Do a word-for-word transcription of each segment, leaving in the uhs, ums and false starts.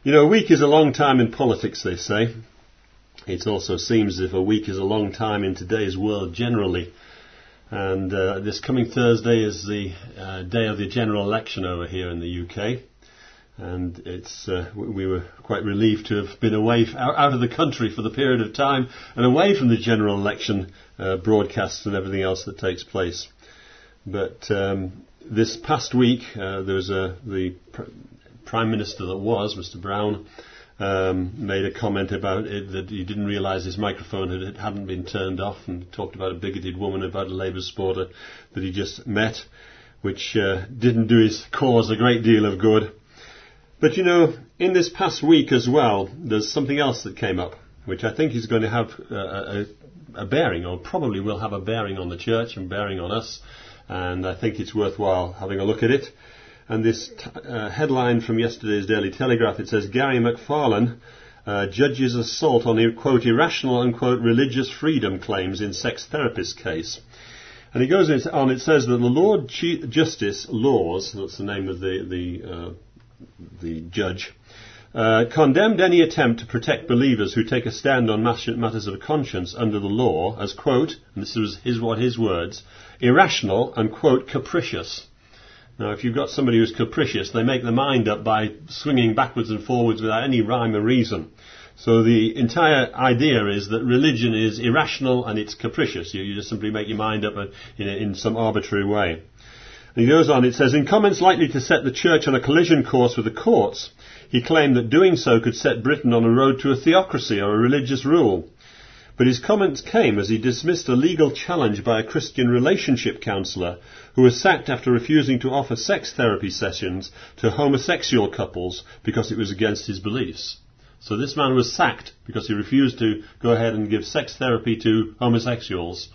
You know, a week is a long time in politics, they say. It also seems as if a week is a long time in today's world generally. And uh, this coming Thursday is the uh, day of the general election over here in the U K. And it's uh, we were quite relieved to have been away, f- out of the country for the period of time and away from the general election uh, broadcasts and everything else that takes place. But um, this past week, uh, there was a, the pr- Prime Minister that was, Mister Brown, um, made a comment about it that he didn't realise his microphone had, hadn't been turned off, and talked about a bigoted woman, about a Labour supporter that he just met, which uh, didn't do his cause a great deal of good. But you know, in this past week as well, there's something else that came up, which I think is going to have uh, a, a bearing, or probably will have a bearing on the church and bearing on us. And I think it's worthwhile having a look at it. And this t- uh, headline from yesterday's Daily Telegraph, it says, Gary McFarlane uh, judges assault on, quote, irrational, unquote, religious freedom claims in sex therapist case. And he goes on, it says that the Lord Chief Justice Laws, that's the name of the, the, uh, the judge, uh, condemned any attempt to protect believers who take a stand on matters of conscience under the law as, quote, and this was his, what his words, irrational and, quote, capricious. Now, if you've got somebody who's capricious, they make their mind up by swinging backwards and forwards without any rhyme or reason. So the entire idea is that religion is irrational and it's capricious. You, you just simply make your mind up in, in some arbitrary way. And he goes on, it says, in comments likely to set the church on a collision course with the courts, he claimed that doing so could set Britain on a road to a theocracy or a religious rule. But his comments came as he dismissed a legal challenge by a Christian relationship counsellor who was sacked after refusing to offer sex therapy sessions to homosexual couples because it was against his beliefs. So this man was sacked because he refused to go ahead and give sex therapy to homosexuals.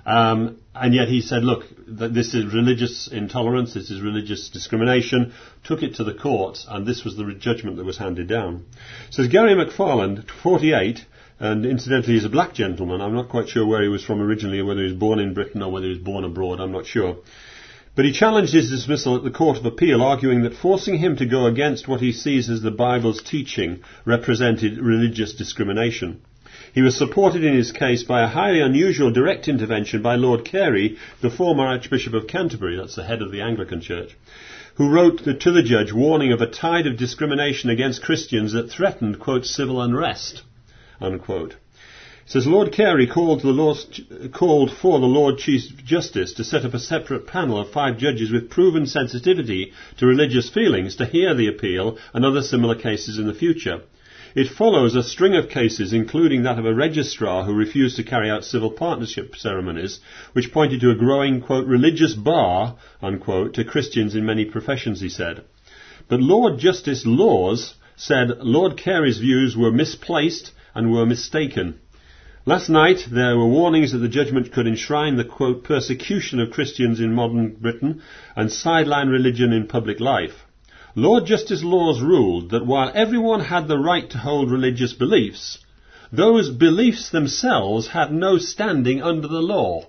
Um, and yet he said, look, th- this is religious intolerance, this is religious discrimination, took it to the courts, and this was the judgment that was handed down. Says Gary McFarlane, forty-eight, and incidentally he's a black gentleman. I'm not quite sure where he was from originally, or whether he was born in Britain or whether he was born abroad, I'm not sure. But he challenged his dismissal at the Court of Appeal, arguing that forcing him to go against what he sees as the Bible's teaching represented religious discrimination. He was supported in his case by a highly unusual direct intervention by Lord Carey, the former Archbishop of Canterbury, that's the head of the Anglican Church, who wrote to the judge warning of a tide of discrimination against Christians that threatened, quote, civil unrest, unquote. It says Lord Carey called, the Lord, called for the Lord Chief Justice to set up a separate panel of five judges with proven sensitivity to religious feelings to hear the appeal and other similar cases in the future. It follows a string of cases, including that of a registrar who refused to carry out civil partnership ceremonies, which pointed to a growing, quote, religious bar, unquote, to Christians in many professions, he said. But Lord Justice Laws said Lord Carey's views were misplaced and were mistaken. Last night, there were warnings that the judgment could enshrine the, quote, persecution of Christians in modern Britain and sideline religion in public life. Lord Justice Laws ruled that while everyone had the right to hold religious beliefs, those beliefs themselves had no standing under the law.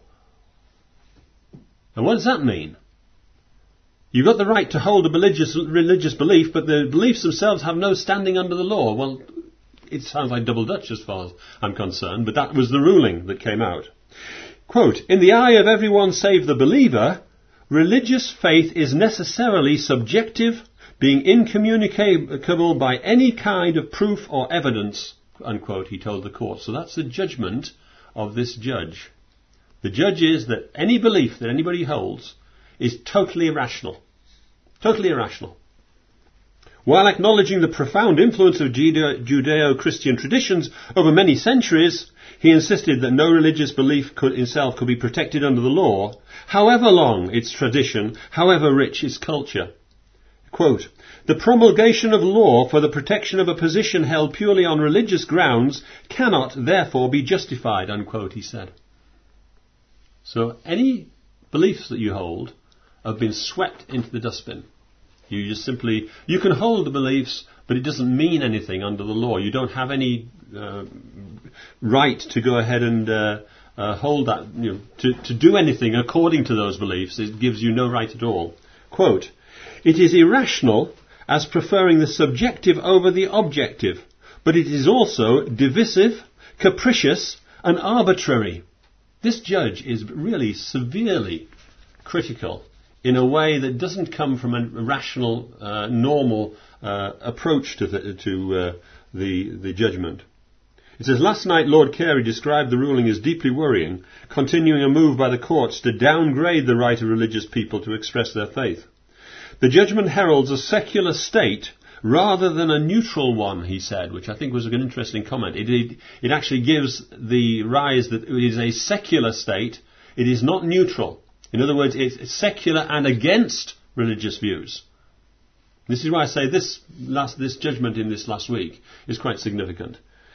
And what does that mean? You've got the right to hold a religious, religious belief, but the beliefs themselves have no standing under the law. Well, it sounds like double Dutch as far as I'm concerned, but that was the ruling that came out. Quote, in the eye of everyone save the believer, religious faith is necessarily subjective, being incommunicable by any kind of proof or evidence, unquote, he told the court. So that's the judgment of this judge. The judge is that any belief that anybody holds is totally irrational. Totally irrational. While acknowledging the profound influence of Judeo-Christian traditions over many centuries, he insisted that no religious belief could, itself could be protected under the law, however long its tradition, however rich its culture. Quote, the promulgation of law for the protection of a position held purely on religious grounds cannot therefore be justified, unquote, he said. So any beliefs that you hold have been swept into the dustbin. You just simply, you can hold the beliefs, but it doesn't mean anything under the law. You don't have any uh, right to go ahead and uh, uh, hold that, you know, to, to do anything according to those beliefs. It gives you no right at all. Quote, it is irrational as preferring the subjective over the objective, but it is also divisive, capricious, and arbitrary. This judge is really severely critical in a way that doesn't come from a rational, uh, normal uh, approach to the, to uh, the, the judgment. It says, last night Lord Carey described the ruling as deeply worrying, continuing a move by the courts to downgrade the right of religious people to express their faith. The judgment heralds a secular state rather than a neutral one, he said, which I think was an interesting comment. It, it, it actually gives the rise that it is a secular state. It is not neutral. In other words, it's secular and against religious views. This is why I say this last, this judgment in this last week is quite significant.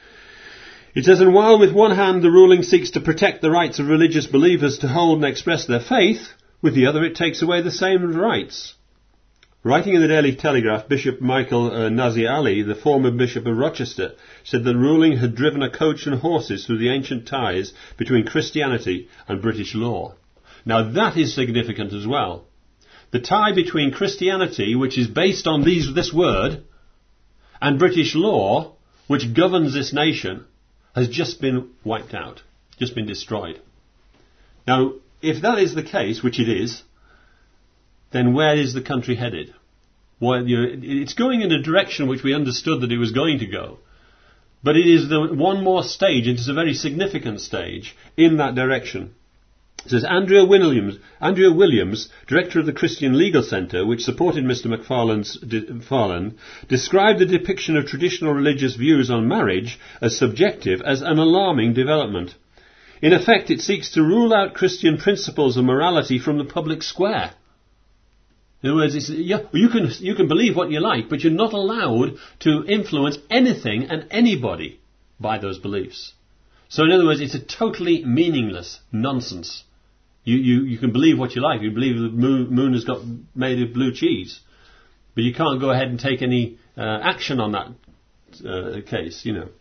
It says, and while with one hand the ruling seeks to protect the rights of religious believers to hold and express their faith, with the other it takes away the same rights. Writing in the Daily Telegraph, Bishop Michael uh, Nazir Ali, the former Bishop of Rochester, said the ruling had driven a coach and horses through the ancient ties between Christianity and British law. Now that is significant as well. The tie between Christianity, which is based on these, this word, and British law, which governs this nation, has just been wiped out, just been destroyed. Now, if that is the case, which it is, then where is the country headed? Well, you know, it's going in a direction which we understood that it was going to go. But it is the one more stage, it is a very significant stage, in that direction. It says, Andrea Williams, Andrea Williams, director of the Christian Legal Centre, which supported Mister McFarlane's McFarlane, described the depiction of traditional religious views on marriage as subjective as an alarming development. In effect, it seeks to rule out Christian principles of morality from the public square. In other words, it's, yeah, you can you can believe what you like, but you're not allowed to influence anything and anybody by those beliefs. So in other words, it's a totally meaningless nonsense. You, you, you can believe what you like. You believe the moon, moon has got made of blue cheese. But you can't go ahead and take any uh, action on that uh, case, you know.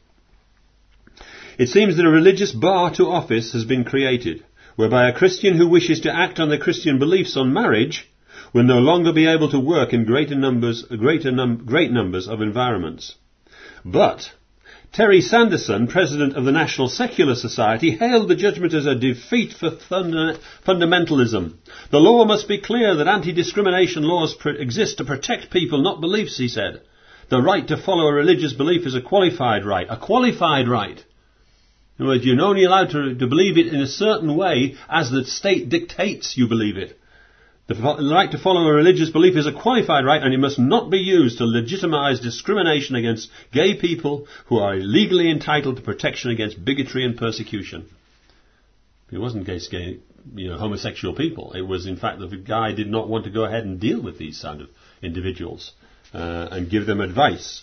It seems that a religious bar to office has been created, whereby a Christian who wishes to act on their Christian beliefs on marriage will no longer be able to work in greater numbers, greater num- great numbers of environments. But Terry Sanderson, president of the National Secular Society, hailed the judgment as a defeat for funda- fundamentalism. The law must be clear that anti-discrimination laws pr- exist to protect people, not beliefs, he said. The right to follow a religious belief is a qualified right. A qualified right. In other words, you're only allowed to, to believe it in a certain way as the state dictates you believe it. The right to follow a religious belief is a qualified right, and it must not be used to legitimise discrimination against gay people who are legally entitled to protection against bigotry and persecution. It wasn't against gay, you know, homosexual people. It was, in fact, that the guy did not want to go ahead and deal with these kind of individuals uh, and give them advice.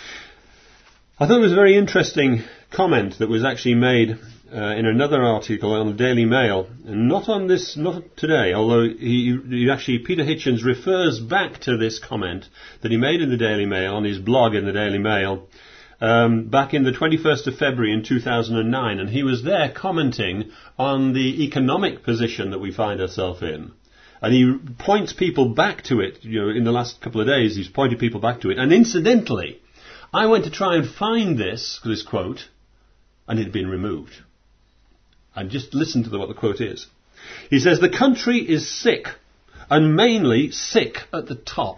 I thought it was a very interesting comment that was actually made Uh, in another article on the Daily Mail, and not on this, not today, although he, he actually, Peter Hitchens refers back to this comment that he made in the Daily Mail, on his blog in the Daily Mail, um, back in the twenty-first of February in two thousand nine, and he was there commenting on the economic position that we find ourselves in. And he points people back to it, you know, in the last couple of days, he's pointed people back to it. And incidentally, I went to try and find this, this quote, and it had been removed. And just listen to the, what the quote is. He says, the country is sick, and mainly sick at the top.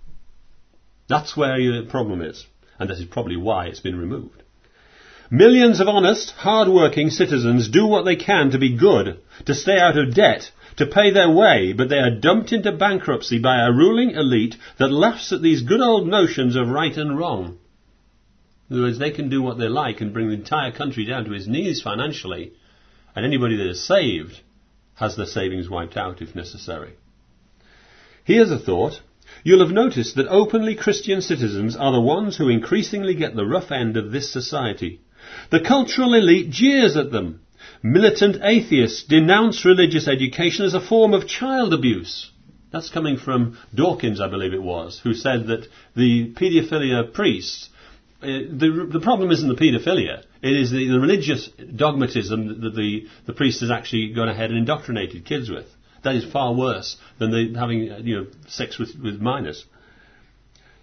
That's where the problem is, and that is probably why it's been removed. Millions of honest, hard-working citizens do what they can to be good, to stay out of debt, to pay their way, but they are dumped into bankruptcy by a ruling elite that laughs at these good old notions of right and wrong. In other words, they can do what they like and bring the entire country down to its knees financially, and anybody that is saved has their savings wiped out if necessary. Here's a thought. You'll have noticed that openly Christian citizens are the ones who increasingly get the rough end of this society. The cultural elite jeers at them. Militant atheists denounce religious education as a form of child abuse. That's coming from Dawkins, I believe it was, who said that the paedophilia priests, Uh, the, the problem isn't the paedophilia. It is the, the religious dogmatism that the, the priest has actually gone ahead and indoctrinated kids with. That is far worse than the having, you know, sex with, with minors.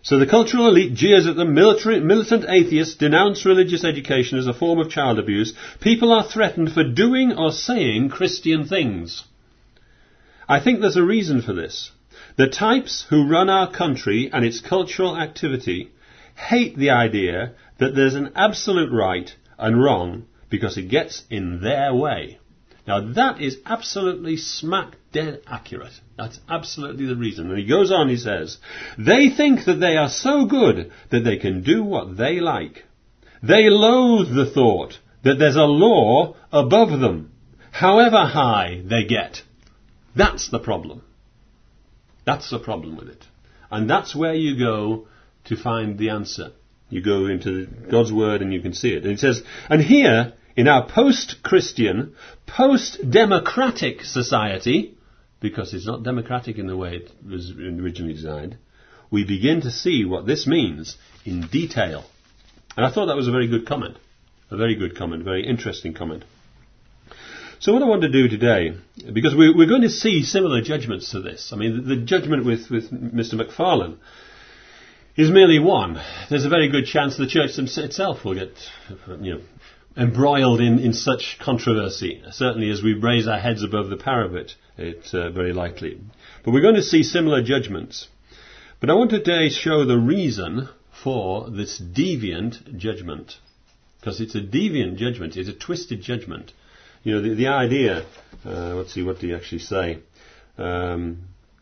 So the cultural elite jeers at the military, militant atheists denounce religious education as a form of child abuse. People are threatened for doing or saying Christian things. I think there's a reason for this. The types who run our country and its cultural activity hate the idea that there's an absolute right and wrong because it gets in their way. Now that is absolutely smack dead accurate. That's absolutely the reason. And he goes on, he says, they think that they are so good that they can do what they like. They loathe the thought that there's a law above them, however high they get. That's the problem. That's the problem with it. And that's where you go to find the answer. You go into God's Word and you can see it. And it says, and here, in our post-Christian, post-democratic society, because it's not democratic in the way it was originally designed, we begin to see what this means in detail. And I thought that was a very good comment. A very good comment, very interesting comment. So what I want to do today, because we, we're going to see similar judgments to this. I mean, the, the judgment with, with Mister Macfarlane is merely one. There's a very good chance the church itself will get, you know, embroiled in, in such controversy. Certainly as we raise our heads above the parapet, it's uh, very likely. But we're going to see similar judgments. But I want today to show the reason for this deviant judgment. Because it's a deviant judgment, it's a twisted judgment. You know, the, the idea, uh, let's see, what do you actually say? Um,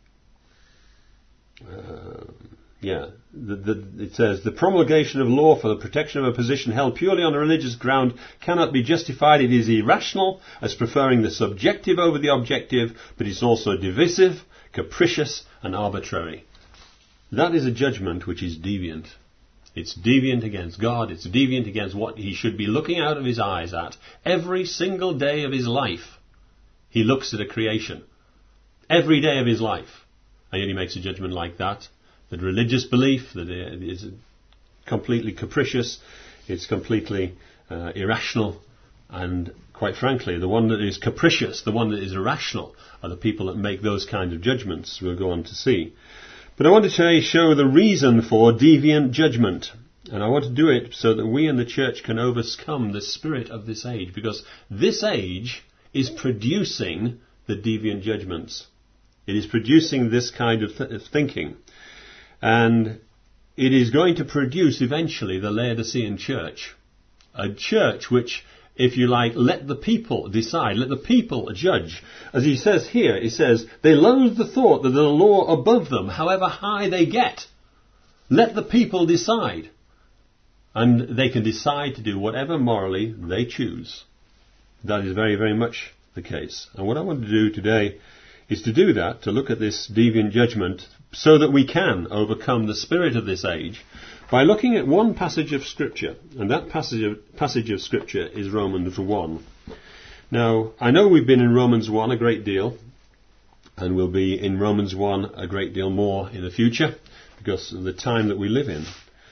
uh, yeah, the, the, it says, the promulgation of law for the protection of a position held purely on a religious ground cannot be justified. It is irrational as preferring the subjective over the objective, but it's also divisive, capricious, and arbitrary. That is a judgment which is deviant. It's deviant against God. It's deviant against what he should be looking out of his eyes at. Every single day of his life, he looks at a creation. Every day of his life. And yet he makes a judgment like that. That religious belief that is completely capricious, it's completely uh, irrational. And quite frankly, the one that is capricious, the one that is irrational, are the people that make those kinds of judgments. We'll go on to see. But I want to today show the reason for deviant judgment. And I want to do it so that we in the church can overcome the spirit of this age. Because this age is producing the deviant judgments. It is producing this kind of th- thinking. And it is going to produce eventually the Laodicean church. A church which, if you like, let the people decide, let the people judge. As he says here, he says, they loathe the thought that there's a law above them, however high they get. Let the people decide. And they can decide to do whatever morally they choose. That is very, very much the case. And what I want to do today is to do that, to look at this deviant judgment, so that we can overcome the spirit of this age, by looking at one passage of Scripture, and that passage of, passage of Scripture is Romans one. Now, I know we've been in Romans one a great deal, and we'll be in Romans one a great deal more in the future, because of the time that we live in.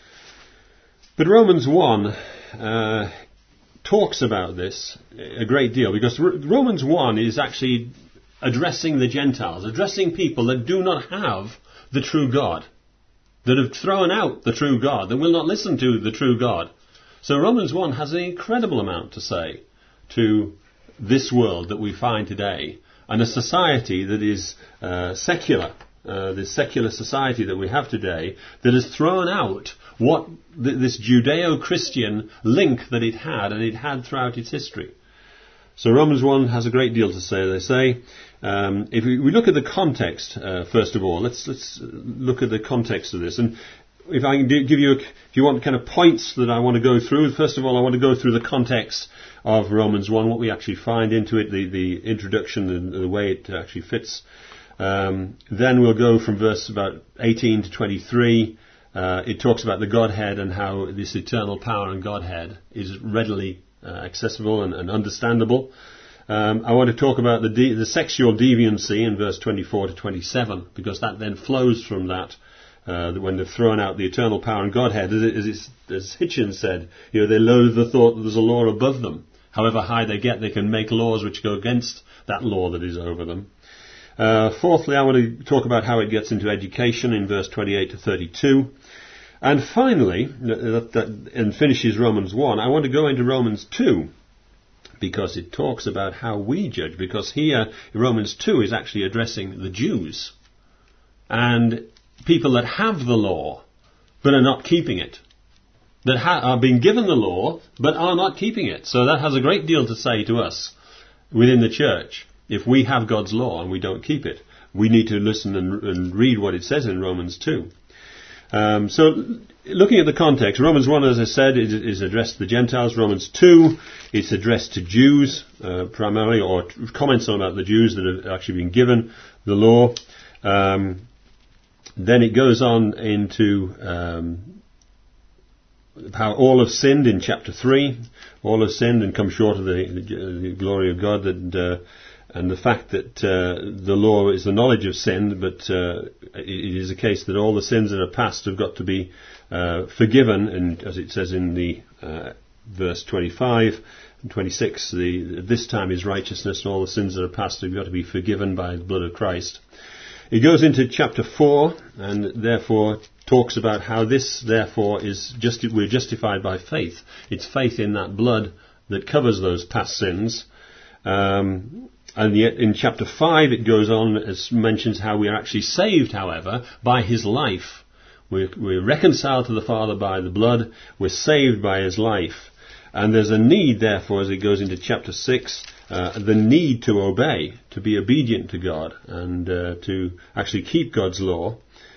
But Romans one uh, talks about this a great deal, because Romans one is actually addressing the Gentiles, addressing people that do not have the true God, that have thrown out the true God, that will not listen to the true God. So Romans one has an incredible amount to say to this world that we find today, and a society that is uh, secular, uh, this secular society that we have today, that has thrown out what th- this Judeo-Christian link that it had, and it had throughout its history. So Romans one has a great deal to say. They say, um, if we, we look at the context, uh, first of all, let's let's look at the context of this. And if I can do, give you, a, if you want kind of points that I want to go through, first of all, I want to go through the context of Romans one, what we actually find into it, the, the introduction and the way it actually fits. Um, then we'll go from verse about eighteen to twenty-three. Uh, it talks about the Godhead and how this eternal power and Godhead is readily Uh, accessible and, and understandable. Um, I want to talk about the de- the sexual deviancy in verse twenty-four to twenty-seven, because that then flows from that. Uh, when they've thrown out the eternal power and Godhead, as, it, as, as Hitchens said, you know, they loathe the thought that there's a law above them. However high they get, they can make laws which go against that law that is over them. Uh, fourthly, I want to talk about how it gets into education in verse twenty-eight to thirty-two. And finally, that, that, and finishes Romans one, I want to go into Romans two, because it talks about how we judge, because here Romans two is actually addressing the Jews and people that have the law but are not keeping it, that ha- are being given the law but are not keeping it. So that has a great deal to say to us within the church. If we have God's law and we don't keep it, we need to listen and, and read what it says in Romans two. Um, so, looking at the context, Romans one, as I said, is, is addressed to the Gentiles. Romans two, it's addressed to Jews uh, primarily, or comments on about the Jews that have actually been given the law. Um, then it goes on into um, how all have sinned in chapter three. All have sinned and come short of the, the, the glory of God, and uh, and the fact that uh, the law is the knowledge of sin, but uh, it, it is a case that all the sins that are past have got to be uh, forgiven, and as it says in the uh, verse twenty-five and twenty-six, the, this time is righteousness, and all the sins that are past have got to be forgiven by the blood of Christ. It goes into chapter four, and therefore talks about how this, therefore, is just we're justified by faith. It's faith in that blood that covers those past sins. Um, and yet in chapter five it goes on, as mentions how we are actually saved, however, by his life. We're, we're reconciled to the Father by the blood. We're saved by his life. And there's a need, therefore, as it goes into chapter six, uh, the need to obey, to be obedient to God, and uh, to actually keep God's law.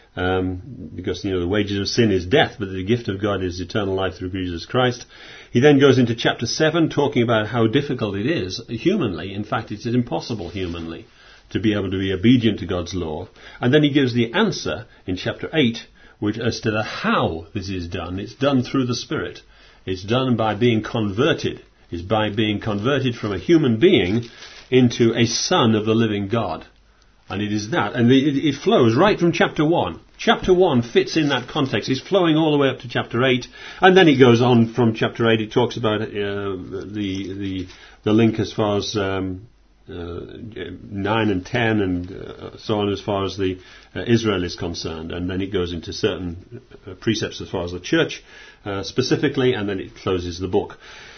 Um, because, you know, the wages of sin is death, but the gift of God is eternal life through Jesus Christ. He then goes into chapter seven, talking about how difficult it is humanly. In fact, it's impossible humanly to be able to be obedient to God's law. And then he gives the answer in chapter eight, which as to the how this is done. It's done through the Spirit. It's done by being converted. It's by being converted from a human being into a son of the living God. And it is that, and it, it flows right from chapter one. Chapter one fits in that context. It's flowing all the way up to chapter eight, and then it goes on from chapter eight. It talks about uh, the the the link as far as um, uh, nine and ten, and uh, so on as far as the uh, Israel is concerned. And then it goes into certain uh, precepts as far as the church uh, specifically, and then it closes the book.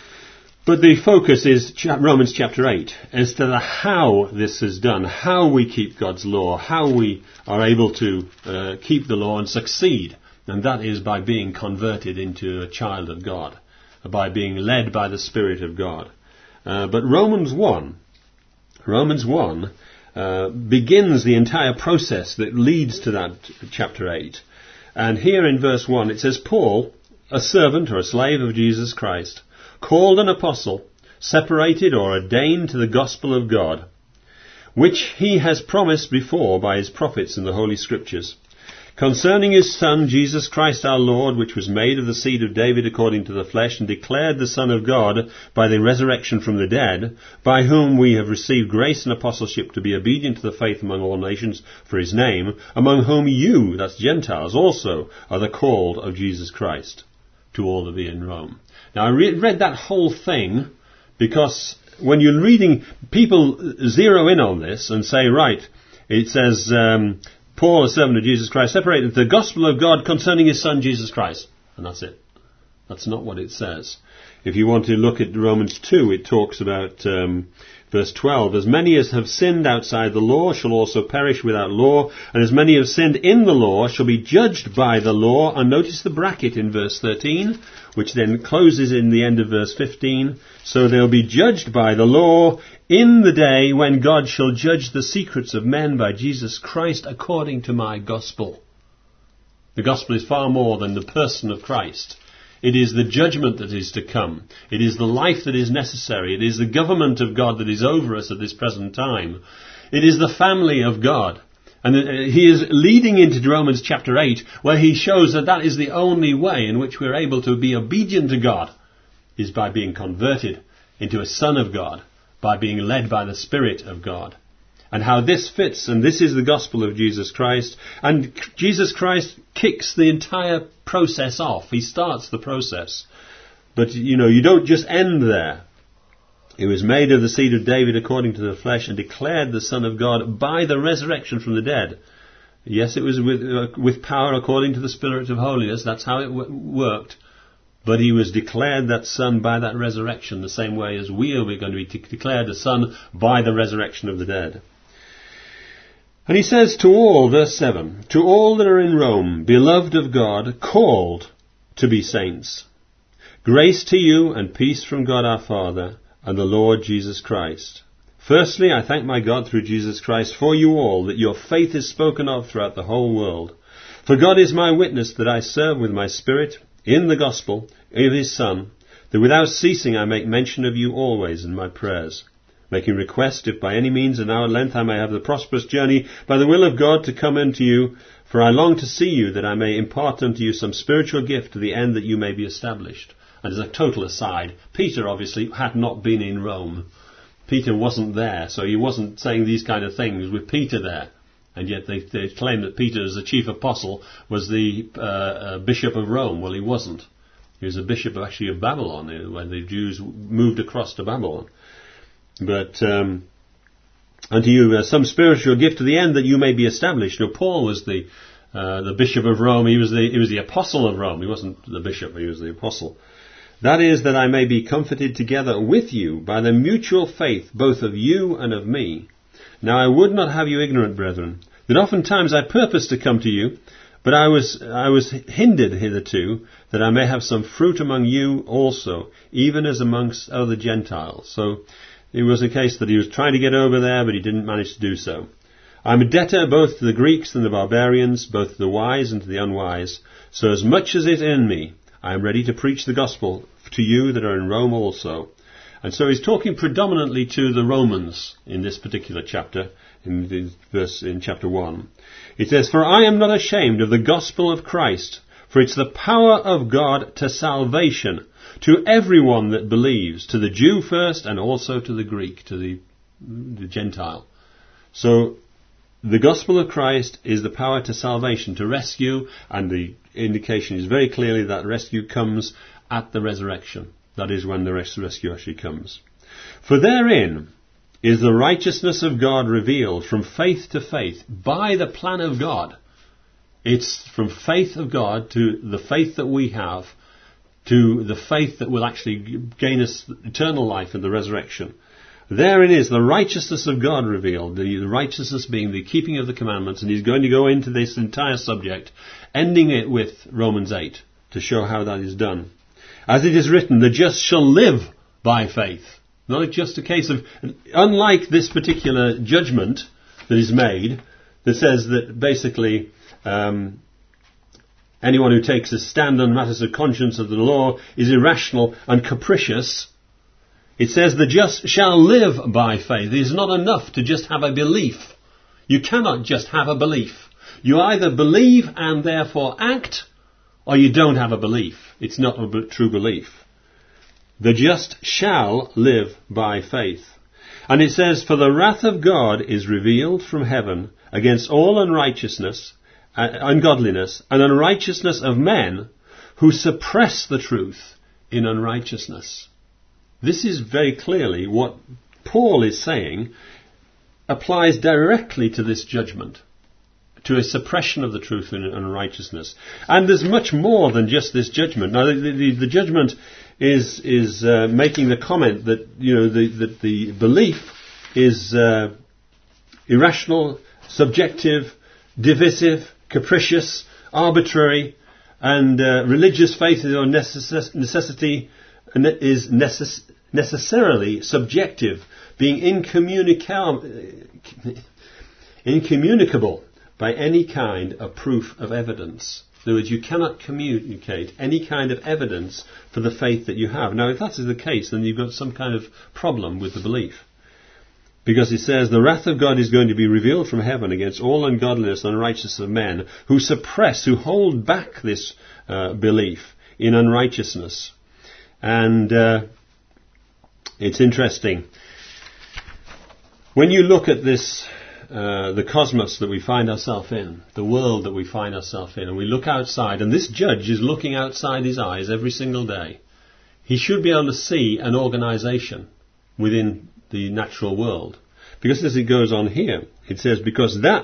But the focus is Romans chapter eight, as to the how this is done, how we keep God's law, how we are able to uh, keep the law and succeed. And that is by being converted into a child of God, by being led by the Spirit of God. Uh, but Romans one, Romans one uh, begins the entire process that leads to that chapter eight. And here in verse one it says, Paul, a servant or a slave of Jesus Christ, called an apostle, separated or ordained to the gospel of God, which he has promised before by his prophets in the Holy Scriptures, concerning his Son, Jesus Christ our Lord, which was made of the seed of David according to the flesh, and declared the Son of God by the resurrection from the dead, by whom we have received grace and apostleship to be obedient to the faith among all nations for his name, among whom you, that's Gentiles, also are the called of Jesus Christ, to all of you in Rome. Now, I re- read that whole thing because when you're reading, people zero in on this and say, right, it says, um, Paul, a servant of Jesus Christ, separated the gospel of God concerning his Son, Jesus Christ. And that's it. That's not what it says. If you want to look at Romans two, it talks about um, verse twelve, as many as have sinned outside the law shall also perish without law, and as many have sinned in the law shall be judged by the law. And notice the bracket in verse thirteen, which then closes in the end of verse fifteen. So they'll be judged by the law in the day when God shall judge the secrets of men by Jesus Christ according to my gospel. The gospel is far more than the person of Christ. It is the judgment that is to come. It is the life that is necessary. It is the government of God that is over us at this present time. It is the family of God. And he is leading into Romans chapter eight, where he shows that that is the only way in which we're able to be obedient to God, is by being converted into a son of God, by being led by the Spirit of God. And how this fits, and this is the gospel of Jesus Christ. And Jesus Christ kicks the entire process off. He starts the process. But, you know, you don't just end there. He was made of the seed of David according to the flesh, and declared the Son of God by the resurrection from the dead. Yes, it was with, uh, with power according to the Spirit of holiness. That's how it w- worked. But he was declared that son by that resurrection, the same way as we are going to be de- declared a son by the resurrection of the dead. And he says to all, verse seven, to all that are in Rome, beloved of God, called to be saints. Grace to you and peace from God our Father and the Lord Jesus Christ. Firstly, I thank my God through Jesus Christ for you all, that your faith is spoken of throughout the whole world. For God is my witness that I serve with my spirit in the gospel of his Son, that without ceasing I make mention of you always in my prayers, making request if by any means in our length I may have the prosperous journey by the will of God to come unto you, for I long to see you, that I may impart unto you some spiritual gift to the end that you may be established. And as a total aside, Peter obviously had not been in Rome. Peter wasn't there, so he wasn't saying these kind of things with Peter there. And yet they, they claim that Peter, as the chief apostle, was the uh, uh, bishop of Rome. Well, he wasn't. He was a bishop of, actually of Babylon, uh, when the Jews moved across to Babylon. But um, unto you uh, some spiritual gift to the end that you may be established. Now, Paul was the uh, the bishop of Rome. He was the he was the apostle of Rome. He wasn't the bishop. He was the apostle. That is, that I may be comforted together with you by the mutual faith, both of you and of me. Now I would not have you ignorant, brethren, that oftentimes I purposed to come to you, but I was I was hindered hitherto, that I may have some fruit among you also, even as amongst other Gentiles. So it was a case that he was trying to get over there, but he didn't manage to do so. I am a debtor both to the Greeks and the barbarians, both to the wise and to the unwise. So as much as it is in me, I am ready to preach the gospel to you that are in Rome also. And so he's talking predominantly to the Romans in this particular chapter, in the verse in chapter one. It says, for I am not ashamed of the gospel of Christ, for it's the power of God to salvation, to everyone that believes, to the Jew first and also to the Greek, to the, the Gentile. So the gospel of Christ is the power to salvation, to rescue, and the indication is very clearly that rescue comes at the resurrection. That is when the rescue actually comes. For therein is the righteousness of God revealed from faith to faith by the plan of God. It's from faith of God to the faith that we have, to the faith that will actually gain us eternal life in the resurrection. Therein is the righteousness of God revealed, the righteousness being the keeping of the commandments, and he's going to go into this entire subject, ending it with Romans eight, to show how that is done. As it is written, the just shall live by faith. Not just a case of, unlike this particular judgment that is made, that says that basically um, anyone who takes a stand on matters of conscience of the law is irrational and capricious. It says the just shall live by faith. It is not enough to just have a belief. You cannot just have a belief. You either believe and therefore act, or you don't have a belief. It's not a true belief. The just shall live by faith. And it says, for the wrath of God is revealed from heaven against all unrighteousness, uh, ungodliness, and unrighteousness of men who suppress the truth in unrighteousness. This is very clearly what Paul is saying applies directly to this judgment, to a suppression of the truth in unrighteousness. And there's much more than just this judgment. Now, the, the, the judgment is is uh, making the comment that, you know, the, the, the belief is uh, irrational, subjective, divisive, capricious, arbitrary, and uh, religious faith is a necess- necessity is necess- necessarily subjective, being incommunica- incommunicable by any kind of proof of evidence. In other words, you cannot communicate any kind of evidence for the faith that you have. Now, if that is the case, then you've got some kind of problem with the belief. Because it says, the wrath of God is going to be revealed from heaven against all ungodliness and unrighteousness of men who suppress, who hold back this uh, belief in unrighteousness. And uh, it's interesting. When you look at this, uh, the cosmos that we find ourselves in, the world that we find ourselves in, and we look outside, and this judge is looking outside his eyes every single day, he should be able to see an organization within the natural world. Because as it goes on here, it says, because that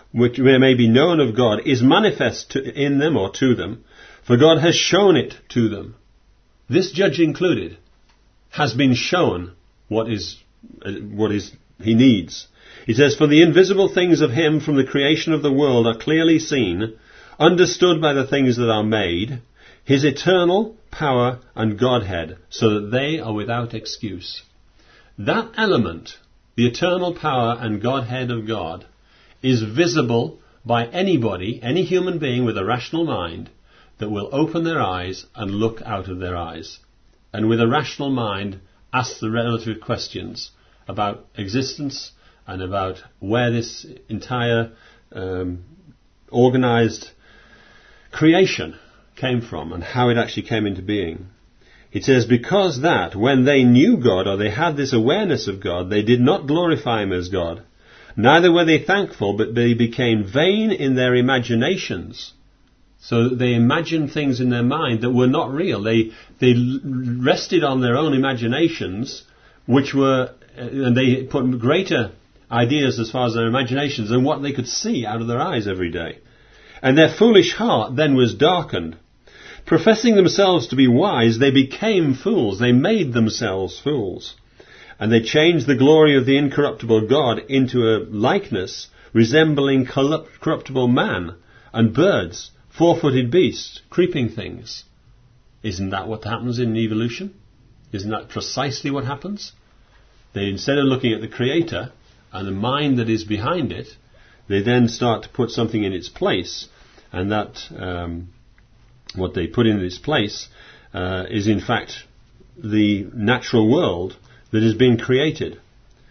which may be known of God, is manifest to, in them or to them, for God has shown it to them. This judge included has been shown what is uh, what is he needs. He says, for the invisible things of him from the creation of the world are clearly seen, understood by the things that are made, his eternal power and Godhead, so that they are without excuse. That element, the eternal power and Godhead of God, is visible by anybody, any human being with a rational mind, that will open their eyes and look out of their eyes. And with a rational mind, ask the relative questions about existence and about where this entire um, organized creation came from and how it actually came into being. It says, because that when they knew God, or they had this awareness of God, they did not glorify him as God. Neither were they thankful, but they became vain in their imaginations. So they imagined things in their mind that were not real. They they rested on their own imaginations, which were, and they put greater ideas as far as their imaginations than what they could see out of their eyes every day. And their foolish heart then was darkened. Professing themselves to be wise, they became fools. They made themselves fools. And they changed the glory of the incorruptible God into a likeness resembling corruptible man and birds, four-footed beasts, creeping things. Isn't that what happens in evolution? Isn't that precisely what happens? They, instead of looking at the Creator and the mind that is behind it, they then start to put something in its place, and that um, what they put in its place uh, is in fact the natural world that is being created.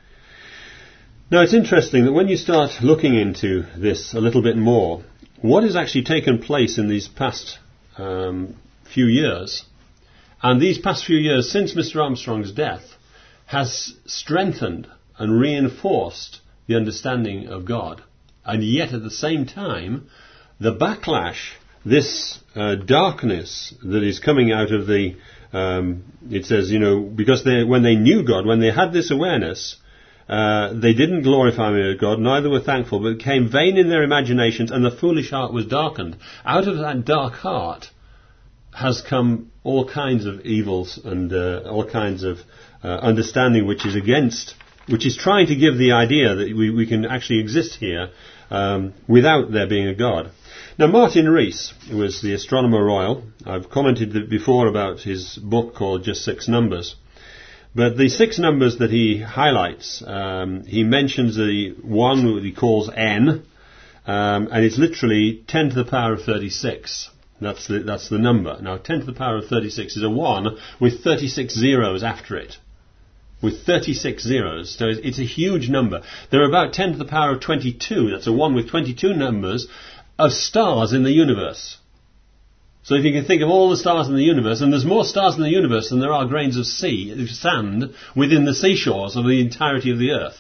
Now it's interesting that when you start looking into this a little bit more, what has actually taken place in these past um, few years, and these past few years since Mister Armstrong's death, has strengthened and reinforced the understanding of God. And yet at the same time, the backlash, this uh, darkness that is coming out of the, um, it says, you know, because they, when they knew God, when they had this awareness, uh, they didn't glorify me as God, neither were thankful, but became vain in their imaginations, and the foolish heart was darkened. Out of that dark heart has come all kinds of evils and uh, all kinds of uh, understanding which is against, which is trying to give the idea that we, we can actually exist here um, without there being a God. Now, Martin Rees, who was the Astronomer Royal, I've commented before about his book called Just Six Numbers. But the six numbers that he highlights, um, he mentions the one that he calls n, um, and it's literally ten to the power of thirty-six. That's the, that's the number. Now, ten to the power of thirty-six is a one with thirty-six zeros after it. With thirty-six zeros. So it's a huge number. There are about ten to the power of twenty-two, that's a one with twenty-two numbers, of stars in the universe. So if you can think of all the stars in the universe, and there's more stars in the universe than there are grains of sea, sand within the seashores of the entirety of the earth.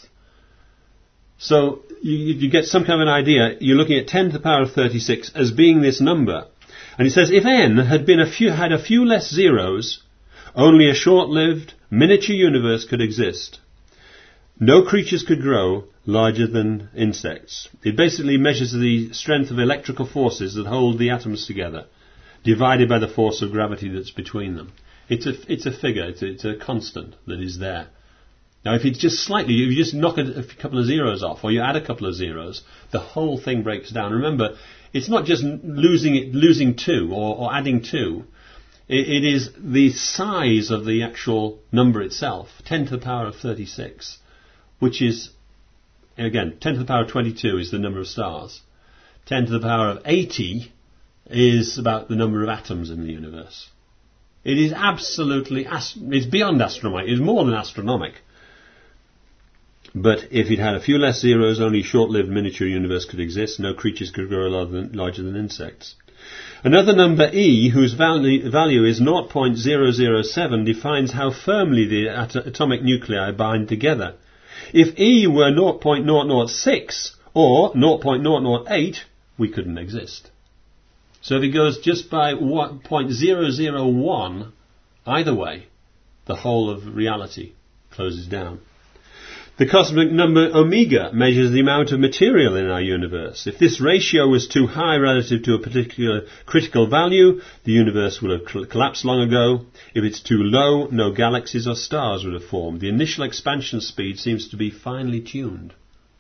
So you, you get some kind of an idea. You're looking at ten to the power of thirty-six as being this number. And it says, if n had been a few, had a few less zeros, only a short-lived, miniature universe could exist. No creatures could grow larger than insects. It basically measures the strength of electrical forces that hold the atoms together, divided by the force of gravity that's between them. It's a, it's a figure, it's a, it's a constant that is there. Now, if it's just slightly, if you just knock a, a couple of zeros off, or you add a couple of zeros, the whole thing breaks down. Remember, it's not just losing it, losing two, or, or adding two. It, it is the size of the actual number itself, ten to the power of thirty-six, which is, again, ten to the power of twenty-two is the number of stars. ten to the power of eighty is about the number of atoms in the universe. It is absolutely, ast- it's beyond astronomical, it's more than astronomic. But if it had a few less zeros, only short-lived miniature universe could exist, no creatures could grow larger than, larger than insects. Another number, E, whose value, value is zero point zero zero seven, defines how firmly the at- atomic nuclei bind together. If E were zero point zero zero six or zero point zero zero eight, we couldn't exist. So if it goes just by zero point zero zero one, either way, the whole of reality closes down. The cosmic number omega measures the amount of material in our universe. If this ratio was too high relative to a particular critical value, the universe would have collapsed long ago. If it's too low, no galaxies or stars would have formed. The initial expansion speed seems to be finely tuned.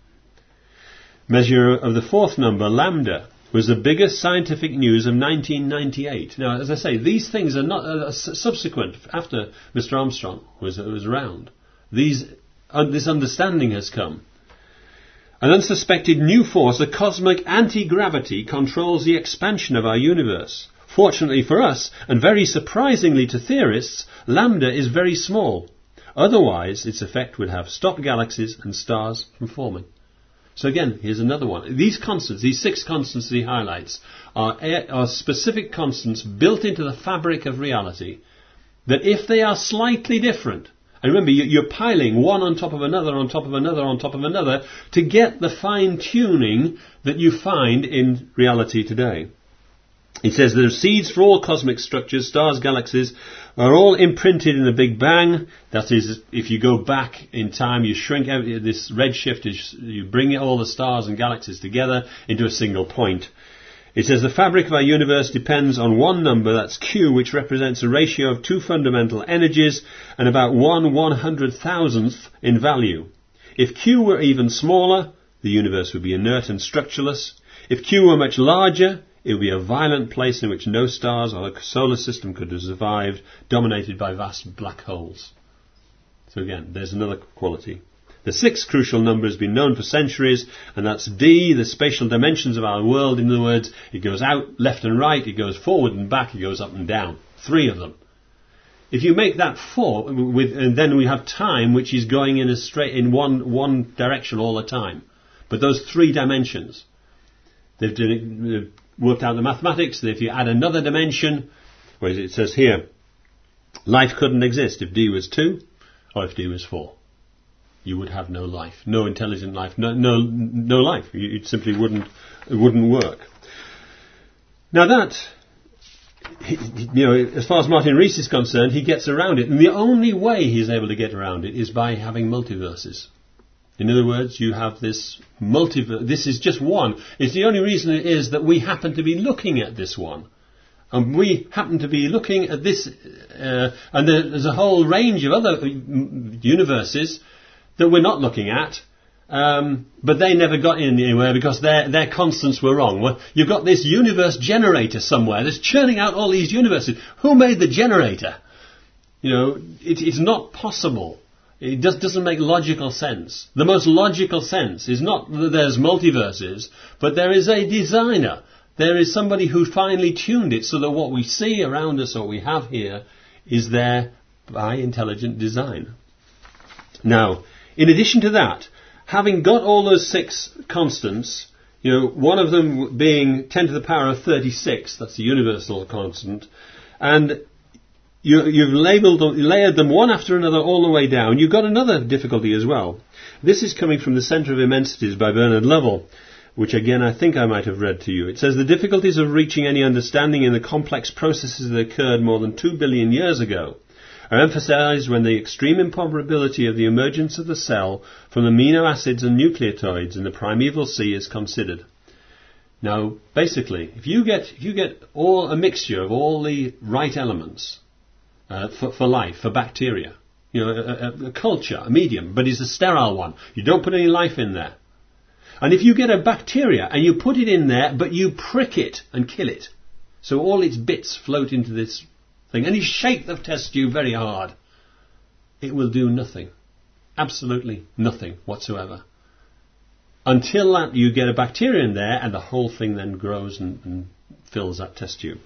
Measure of the fourth number, lambda, was the biggest scientific news of nineteen ninety-eight. Now, as I say, these things are not uh, subsequent, after Mister Armstrong was, uh, was around. These Uh, this understanding has come. An unsuspected new force, the cosmic anti-gravity, controls the expansion of our universe. Fortunately for us, and very surprisingly to theorists, lambda is very small. Otherwise, its effect would have stopped galaxies and stars from forming. So again, here's another one. These constants, these six constants that he highlights, are, are specific constants built into the fabric of reality, that if they are slightly different, and remember, you're piling one on top of another, on top of another, on top of another, to get the fine-tuning that you find in reality today. He says the seeds for all cosmic structures, stars, galaxies, are all imprinted in the Big Bang. That is, if you go back in time, you shrink this redshift, you bring all the stars and galaxies together into a single point. It says the fabric of our universe depends on one number, that's Q, which represents a ratio of two fundamental energies and about one one-hundred thousandth in value. If Q were even smaller, the universe would be inert and structureless. If Q were much larger, it would be a violent place in which no stars or the solar system could have survived, dominated by vast black holes. So again, there's another quality. The sixth crucial number has been known for centuries, and that's D, the spatial dimensions of our world. In other words, it goes out left and right, it goes forward and back, it goes up and down. Three of them. If you make that four, with, and then we have time, which is going in a straight in one one direction all the time. But those three dimensions, they've, done, they've worked out the mathematics that if you add another dimension, whereas it says here, life couldn't exist if D was two or if D was four. You would have no life, no intelligent life, no no no life. It simply wouldn't it wouldn't work. Now that, you know, as far as Martin Rees is concerned, he gets around it, and the only way he's able to get around it is by having multiverses. In other words, you have this multiverse. This is just one. It's the only reason it is that we happen to be looking at this one. And we happen to be looking at this, uh, and there's a whole range of other universes that we're not looking at, um, but they never got in anywhere because their their constants were wrong. Well, you've got this universe generator somewhere that's churning out all these universes. Who made the generator? You know, it, it's not possible. It just doesn't make logical sense. The most logical sense is not that there's multiverses, but there is a designer. There is somebody who finely tuned it so that what we see around us, or we have here, is there by intelligent design. Now, in addition to that, having got all those six constants, you know, one of them being ten to the power of thirty-six, that's the universal constant, and you, you've labelled, layered them one after another all the way down, you've got another difficulty as well. This is coming from the Centre of Immensities by Bernard Lovell, which again I think I might have read to you. It says the difficulties of reaching any understanding in the complex processes that occurred more than two billion years ago are emphasized when the extreme improbability of the emergence of the cell from amino acids and nucleotides in the primeval sea is considered. Now, basically, if you get if you get all a mixture of all the right elements uh, for, for life, for bacteria, you know, a, a, a culture, a medium, but it's a sterile one. You don't put any life in there. And if you get a bacteria and you put it in there, but you prick it and kill it, so all its bits float into this thing, and you shake the test tube very hard, it will do nothing. Absolutely nothing whatsoever. Until that you get a bacteria in there and the whole thing then grows and, and fills that test tube.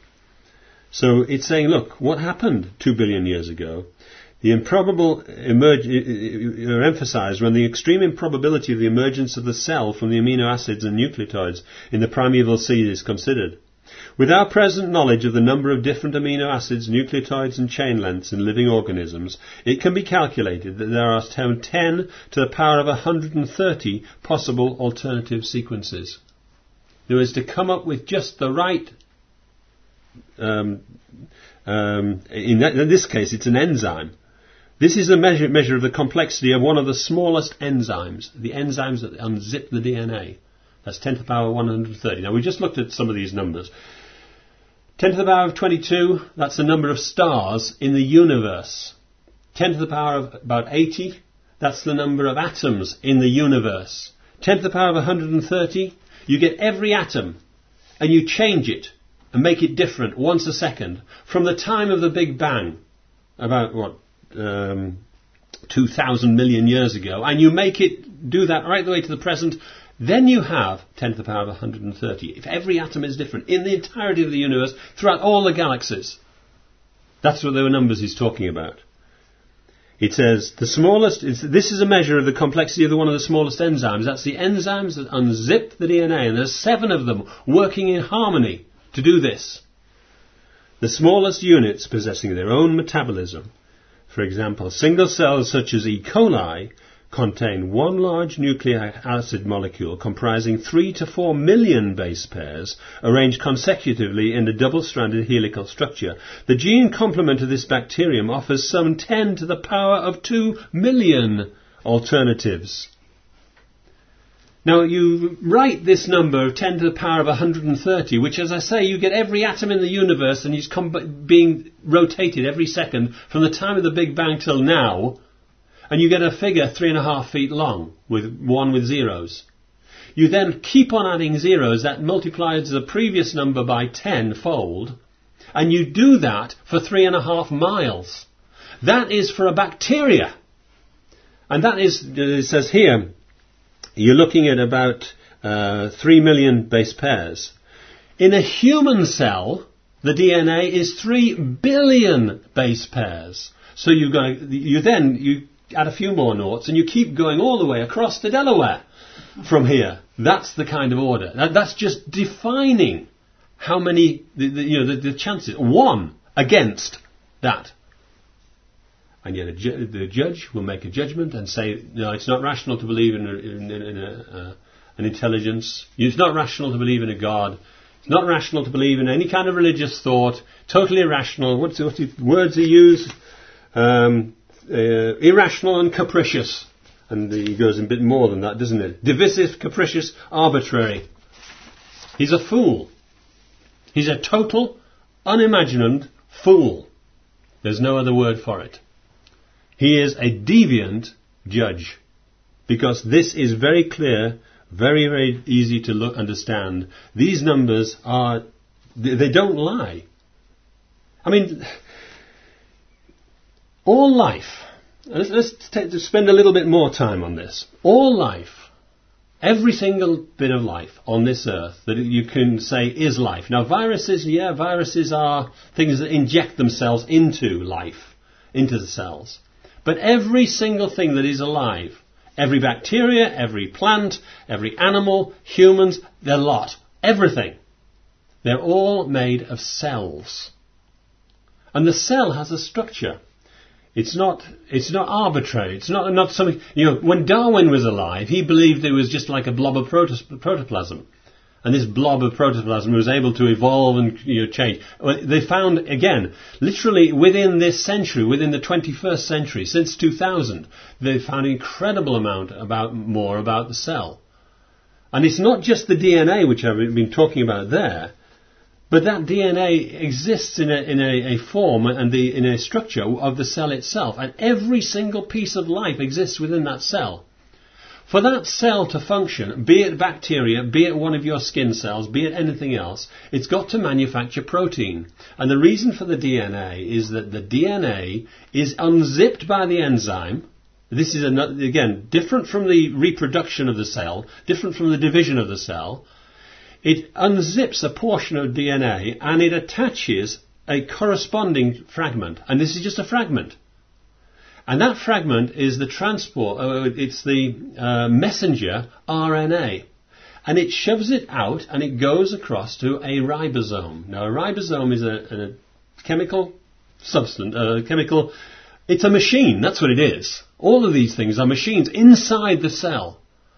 So it's saying, look, what happened two billion years ago? The improbable emerge, are emphasized when the extreme improbability of the emergence of the cell from the amino acids and nucleotides in the primeval sea is considered. With our present knowledge of the number of different amino acids, nucleotides and chain lengths in living organisms, it can be calculated that there are ten to the power of one hundred thirty possible alternative sequences. There is to come up with just the right, um, um, in, that, in this case it's an enzyme, This is a measure, measure of the complexity of one of the smallest enzymes, the enzymes that unzip the D N A. That's ten to the power one hundred thirty. Now, we just looked at some of these numbers. ten to the power of twenty-two, that's the number of stars in the universe. ten to the power of about eighty, that's the number of atoms in the universe. ten to the power of one hundred thirty, you get every atom and you change it and make it different once a second from the time of the Big Bang, about what, um, two thousand million years ago, and you make it do that right the way to the present. Then you have ten to the power of one hundred thirty. If every atom is different in the entirety of the universe, throughout all the galaxies. That's what the numbers he's talking about. It says the smallest, it's, this is a measure of the complexity of the, one of the smallest enzymes. That's the enzymes that unzip the D N A, and there's seven of them working in harmony to do this. The smallest units possessing their own metabolism. For example, single cells such as E. coli contain one large nucleic acid molecule comprising three to four million base pairs arranged consecutively in a double-stranded helical structure. The gene complement of this bacterium offers some ten to the power of two million alternatives. Now, you write this number of ten to the power of one hundred thirty, which, as I say, you get every atom in the universe and it's com- being rotated every second from the time of the Big Bang till now, and you get a figure three and a half feet long, with one with zeros. You then keep on adding zeros, that multiplies the previous number by tenfold, and you do that for three and a half miles. That is for a bacteria. And that is, it says here, you're looking at about uh, three million base pairs. In a human cell, the D N A is three billion base pairs. So you've got, you then, you add a few more noughts, and you keep going all the way across to Delaware from here. That's the kind of order. That, that's just defining how many, the, the, you know, the, the chances. One against that. And yet a ju- the judge will make a judgment and say, no, it's not rational to believe in, a, in, in a, uh, an intelligence. It's not rational to believe in a God. It's not rational to believe in any kind of religious thought. Totally irrational. What's what words he used? Um, uh, irrational and capricious. And he goes a bit more than that, doesn't it? Divisive, capricious, arbitrary. He's a fool. He's a total, unimagined fool. There's no other word for it. He is a deviant judge, because this is very clear, very, very easy to look, understand. These numbers are, they don't lie. I mean, all life, let's, let's take, spend a little bit more time on this. All life, every single bit of life on this earth that you can say is life. Now viruses, yeah, viruses are things that inject themselves into life, into the cells. But every single thing that is alive, every bacteria, every plant, every animal, humans, their lot, everything, they're all made of cells. And the cell has a structure. It's not, it's not arbitrary. It's not, not something, you know, when Darwin was alive, he believed it was just like a blob of protos- protoplasm. And this blob of protoplasm was able to evolve and, you know, change. They found, again, literally within this century, within the twenty-first century, since two thousand, they found an incredible amount about more about the cell. And it's not just the D N A, which I've been talking about there, but that D N A exists in a, in a, a form and the, in a structure of the cell itself. And every single piece of life exists within that cell. For that cell to function, be it bacteria, be it one of your skin cells, be it anything else, it's got to manufacture protein. And the reason for the D N A is that the D N A is unzipped by the enzyme. This is, another, again, different from the reproduction of the cell, different from the division of the cell. It unzips a portion of D N A and it attaches a corresponding fragment. And this is just a fragment. And that fragment is the transport, uh, it's the uh, messenger R N A. And it shoves it out and it goes across to a ribosome. Now a ribosome is a, a chemical substance, a chemical, it's a machine, that's what it is. All of these things are machines inside the cell.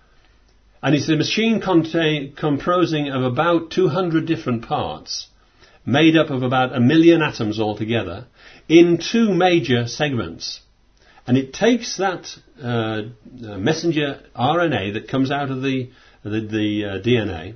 And it's a machine contain, composing of about two hundred different parts, made up of about a million atoms altogether, in two major segments. And it takes that uh, messenger R N A that comes out of the, the, the uh, D N A,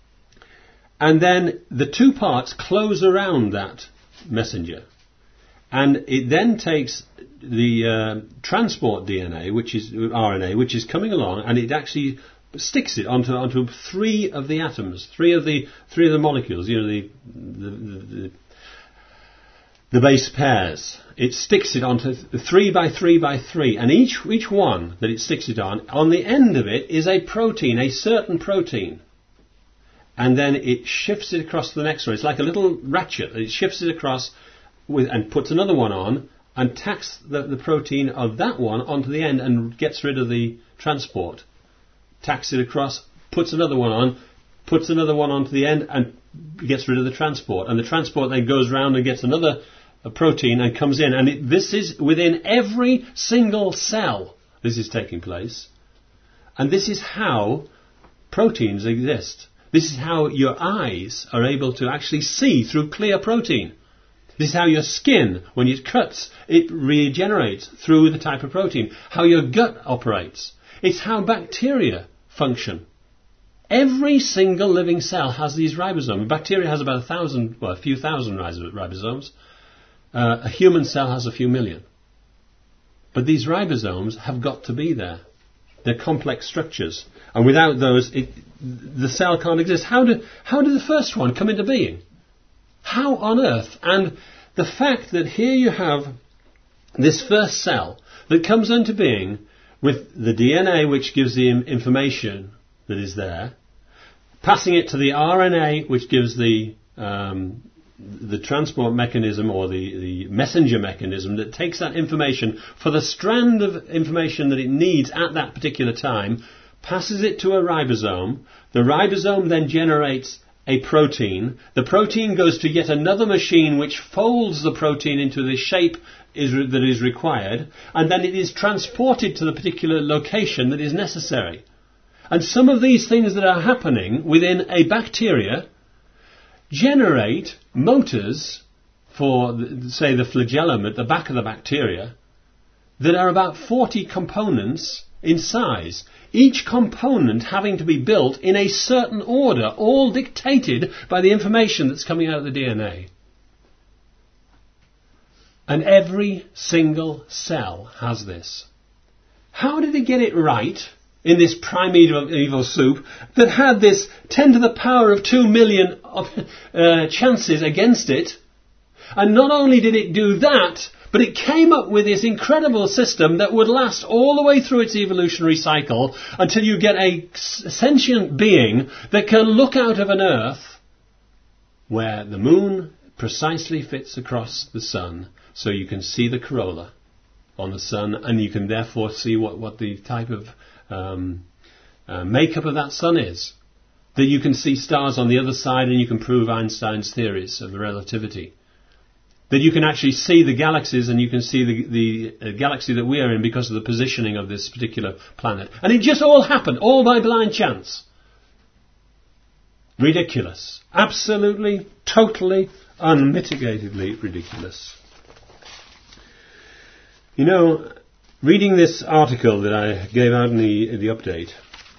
and then the two parts close around that messenger. And it then takes the uh, transport D N A, which is R N A, which is coming along, and it actually sticks it onto onto three of the atoms, three of the three of the molecules. You know, the the, the, the base pairs. It sticks it onto three by three by three, and each each one that it sticks it on, on the end of it is a protein, a certain protein. And then it shifts it across to the next one. It's like a little ratchet. It shifts it across with, and puts another one on, and tacks the, the protein of that one onto the end and gets rid of the transport. Tacks it across, puts another one on, puts another one onto the end, and gets rid of the transport. And the transport then goes round and gets another a protein and comes in. And it, this is within every single cell this is taking place. And this is how proteins exist. This is how your eyes are able to actually see through clear protein. This is how your skin, when it cuts, it regenerates through the type of protein. How your gut operates. It's how bacteria function. Every single living cell has these ribosomes. Bacteria has about a thousand, well, a few thousand ribosomes. Uh, a human cell has a few million. But these ribosomes have got to be there. They're complex structures. And without those, it, the cell can't exist. How did, how did the first one come into being? How on earth? And the fact that here you have this first cell that comes into being with the D N A, which gives the information that is there, passing it to the R N A, which gives the um, the transport mechanism or the, the messenger mechanism that takes that information for the strand of information that it needs at that particular time, passes it to a ribosome. The ribosome then generates a protein. The protein goes to yet another machine which folds the protein into the shape is, that is required, and then it is transported to the particular location that is necessary. And some of these things that are happening within a bacteria generate motors for, the, say, the flagellum at the back of the bacteria that are about forty components in size. Each component having to be built in a certain order, all dictated by the information that's coming out of the D N A. And every single cell has this. How did it get it right in this primeval evil soup that had this ten to the power of two million of, uh, chances against it? And not only did it do that, but it came up with this incredible system that would last all the way through its evolutionary cycle until you get a sentient being that can look out of an Earth where the moon precisely fits across the sun, so you can see the corolla on the sun, and you can therefore see what, what the type of um, uh, makeup of that sun is. That you can see stars on the other side, and you can prove Einstein's theories of relativity. That you can actually see the galaxies, and you can see the, the uh, galaxy that we are in because of the positioning of this particular planet. And it just all happened, all by blind chance. Ridiculous. Absolutely, totally, unmitigatedly ridiculous. You know, reading this article that I gave out in the, in the update,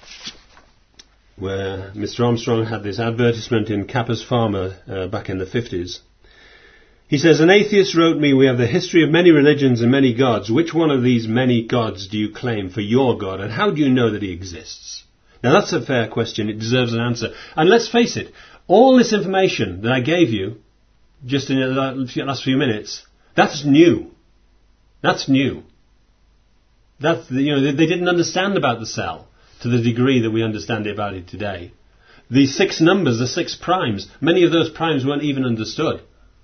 where Mister Armstrong had this advertisement in Kappa's Pharma uh, back in the fifties, he says, an atheist wrote me, we have the history of many religions and many gods. Which one of these many gods do you claim for your God, and how do you know that he exists? Now that's a fair question. It deserves an answer. And let's face it, all this information that I gave you just in the last few minutes, that's new. That's new. That's, you know, they didn't understand about the cell to the degree that we understand about it today. The six numbers, the six primes, many of those primes weren't even understood.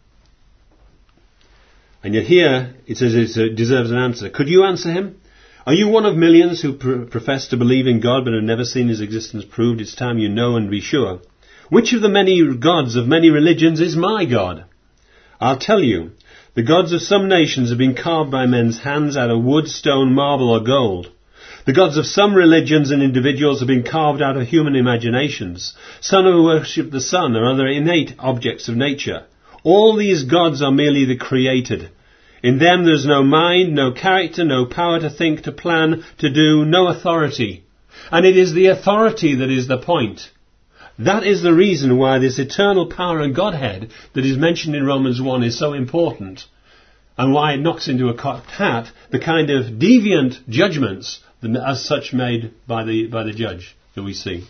And yet here, it says it deserves an answer. Could you answer him? Are you one of millions who pr- profess to believe in God but have never seen his existence proved? It's time you know and be sure. Which of the many gods of many religions is my God? I'll tell you. The gods of some nations have been carved by men's hands out of wood, stone, marble or gold. The gods of some religions and individuals have been carved out of human imaginations. Some who worship the sun or other innate objects of nature. All these gods are merely the created. In them there's no mind, no character, no power to think, to plan, to do, no authority. And it is the authority that is the point. That is the reason why this eternal power and Godhead that is mentioned in Romans one is so important, and why it knocks into a cocked hat the kind of deviant judgments as such made by the, by the judge that we see.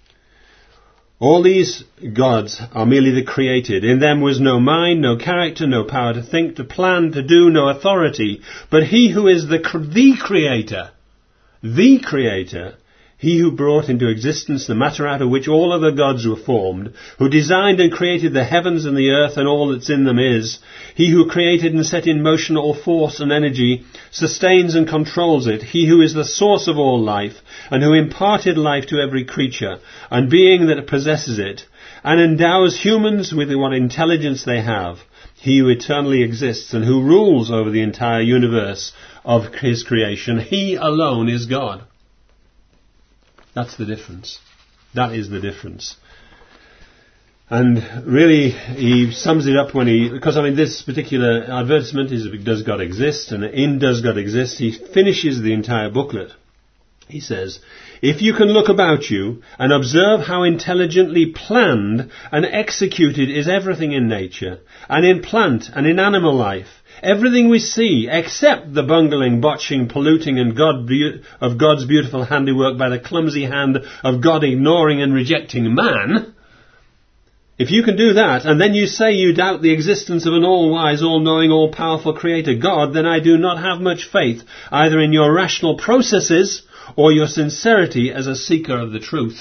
All these gods are merely the created. In them was no mind, no character, no power to think, to plan, to do, no authority. But he who is the, the creator, the creator, he who brought into existence the matter out of which all other gods were formed, who designed and created the heavens and the earth and all that's in them is, he who created and set in motion all force and energy, sustains and controls it, he who is the source of all life, and who imparted life to every creature, and being that possesses it, and endows humans with what intelligence they have, he who eternally exists and who rules over the entire universe of his creation, he alone is God. That's the difference. That is the difference. And really, he sums it up when he, because I mean this particular advertisement is, does God exist? And in Does God Exist, he finishes the entire booklet. He says, if you can look about you and observe how intelligently planned and executed is everything in nature, and in plant and in animal life, everything we see, except the bungling, botching, polluting and God be- of God's beautiful handiwork by the clumsy hand of God ignoring and rejecting man, if you can do that, and then you say you doubt the existence of an all-wise, all-knowing, all-powerful creator God, then I do not have much faith either in your rational processes or your sincerity as a seeker of the truth.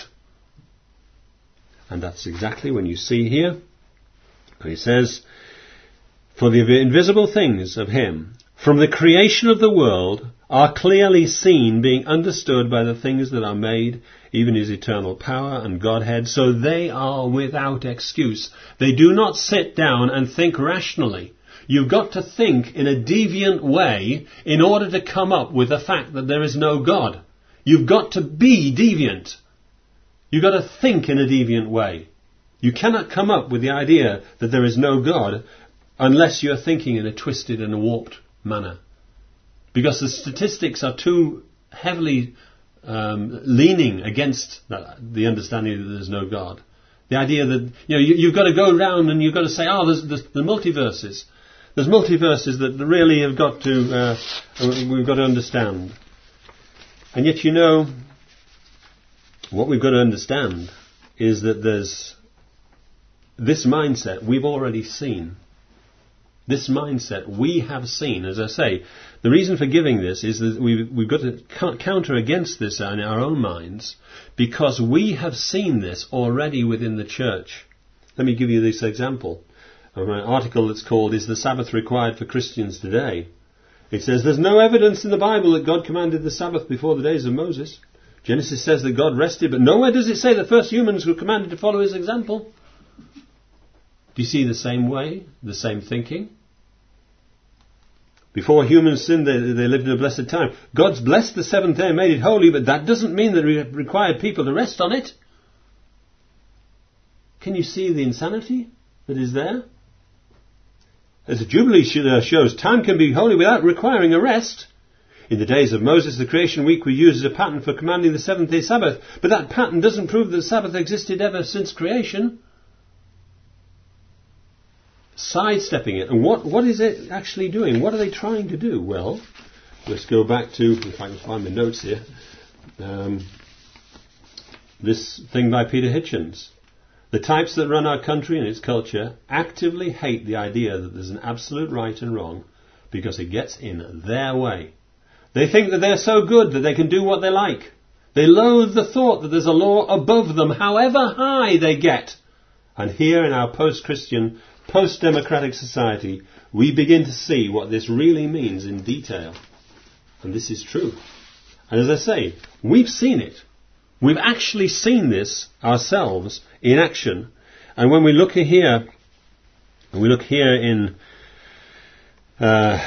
And that's exactly when you see here, he says, for the invisible things of him, from the creation of the world, are clearly seen, being understood by the things that are made, even his eternal power and Godhead, so they are without excuse. They do not sit down and think rationally. You've got to think in a deviant way in order to come up with the fact that there is no God. You've got to be deviant. You've got to think in a deviant way. You cannot come up with the idea that there is no God unless you're thinking in a twisted and a warped manner. Because the statistics are too heavily um, leaning against the, the understanding that there's no God. The idea that, you know, you, you've got to go around and you've got to say, oh, there's, there's the multiverses. There's multiverses that really have got to, uh, we've got to understand. And yet, you know, what we've got to understand is that there's this mindset we've already seen. This mindset we have seen. As I say, the reason for giving this is that we've, we've got to counter against this in our own minds, because we have seen this already within the church. Let me give you this example of an article that's called, Is the Sabbath Required for Christians Today? It says, there's no evidence in the Bible that God commanded the Sabbath before the days of Moses. Genesis says that God rested, but nowhere does it say that first humans were commanded to follow his example. Do you see the same way, the same thinking? Before humans sinned, they, they lived in a blessed time. God's blessed the seventh day and made it holy, but that doesn't mean that He required people to rest on it. Can you see the insanity that is there? As the Jubilee shows, time can be holy without requiring a rest. In the days of Moses, the creation week was used as a pattern for commanding the seventh day Sabbath, but that pattern doesn't prove that the Sabbath existed ever since creation. Sidestepping it. And what, what is it actually doing? What are they trying to do? Well, let's go back to, if I can find my notes here, um, this thing by Peter Hitchens. The types that run our country and its culture actively hate the idea that there's an absolute right and wrong because it gets in their way. They think that they're so good that they can do what they like. They loathe the thought that there's a law above them, however high they get. And here in our post-Christian, post-democratic society, we begin to see what this really means in detail. And this is true. And as I say, we've seen it. We've actually seen this ourselves in action. And when we look here, we look here in uh,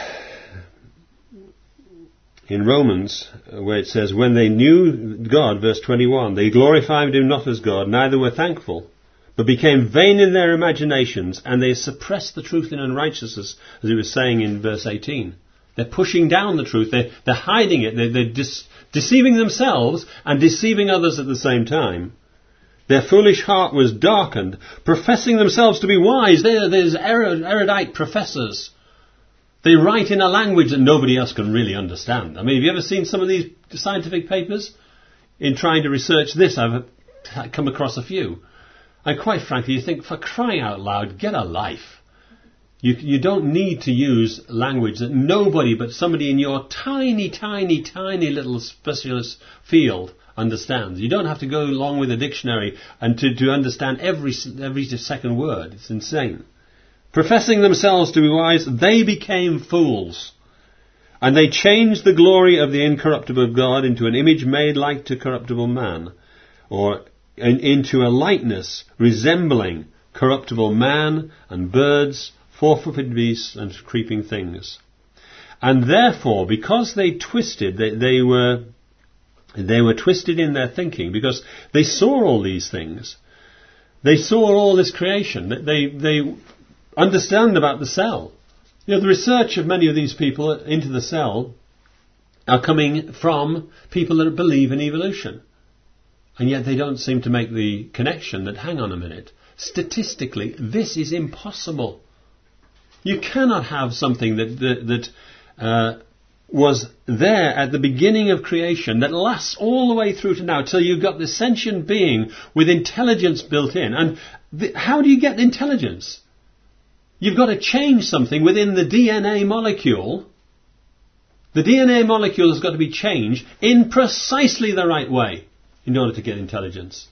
in Romans, where it says, when they knew God, verse twenty-one, they glorified him not as God, neither were thankful, but became vain in their imaginations, and they suppressed the truth in unrighteousness, as he was saying in verse eighteen. They're pushing down the truth. They're, they're hiding it. They're, they're dis- deceiving themselves and deceiving others at the same time. Their foolish heart was darkened, professing themselves to be wise. They're, there's erudite professors. They write in a language that nobody else can really understand. I mean, have you ever seen some of these scientific papers? In trying to research this, I've come across a few. And quite frankly, you think, for crying out loud, get a life. You, you don't need to use language that nobody but somebody in your tiny, tiny, tiny little specialist field understands. You don't have to go along with a dictionary and to, to understand every, every second word. It's insane. Professing themselves to be wise, they became fools. And they changed the glory of the incorruptible God into an image made like to corruptible man, or in, into a likeness resembling corruptible man and birds, four-footed beasts and creeping things. And therefore, because they twisted, they, they were they were twisted in their thinking, because they saw all these things. They saw all this creation. They they understand about the cell. You know, the research of many of these people into the cell are coming from people that believe in evolution. And yet they don't seem to make the connection that, hang on a minute, statistically, this is impossible. You cannot have something that that, that uh, was there at the beginning of creation that lasts all the way through to now, till you've got this sentient being with intelligence built in. And the, how do you get intelligence? You've got to change something within the D N A molecule. The D N A molecule has got to be changed in precisely the right way in order to get intelligence.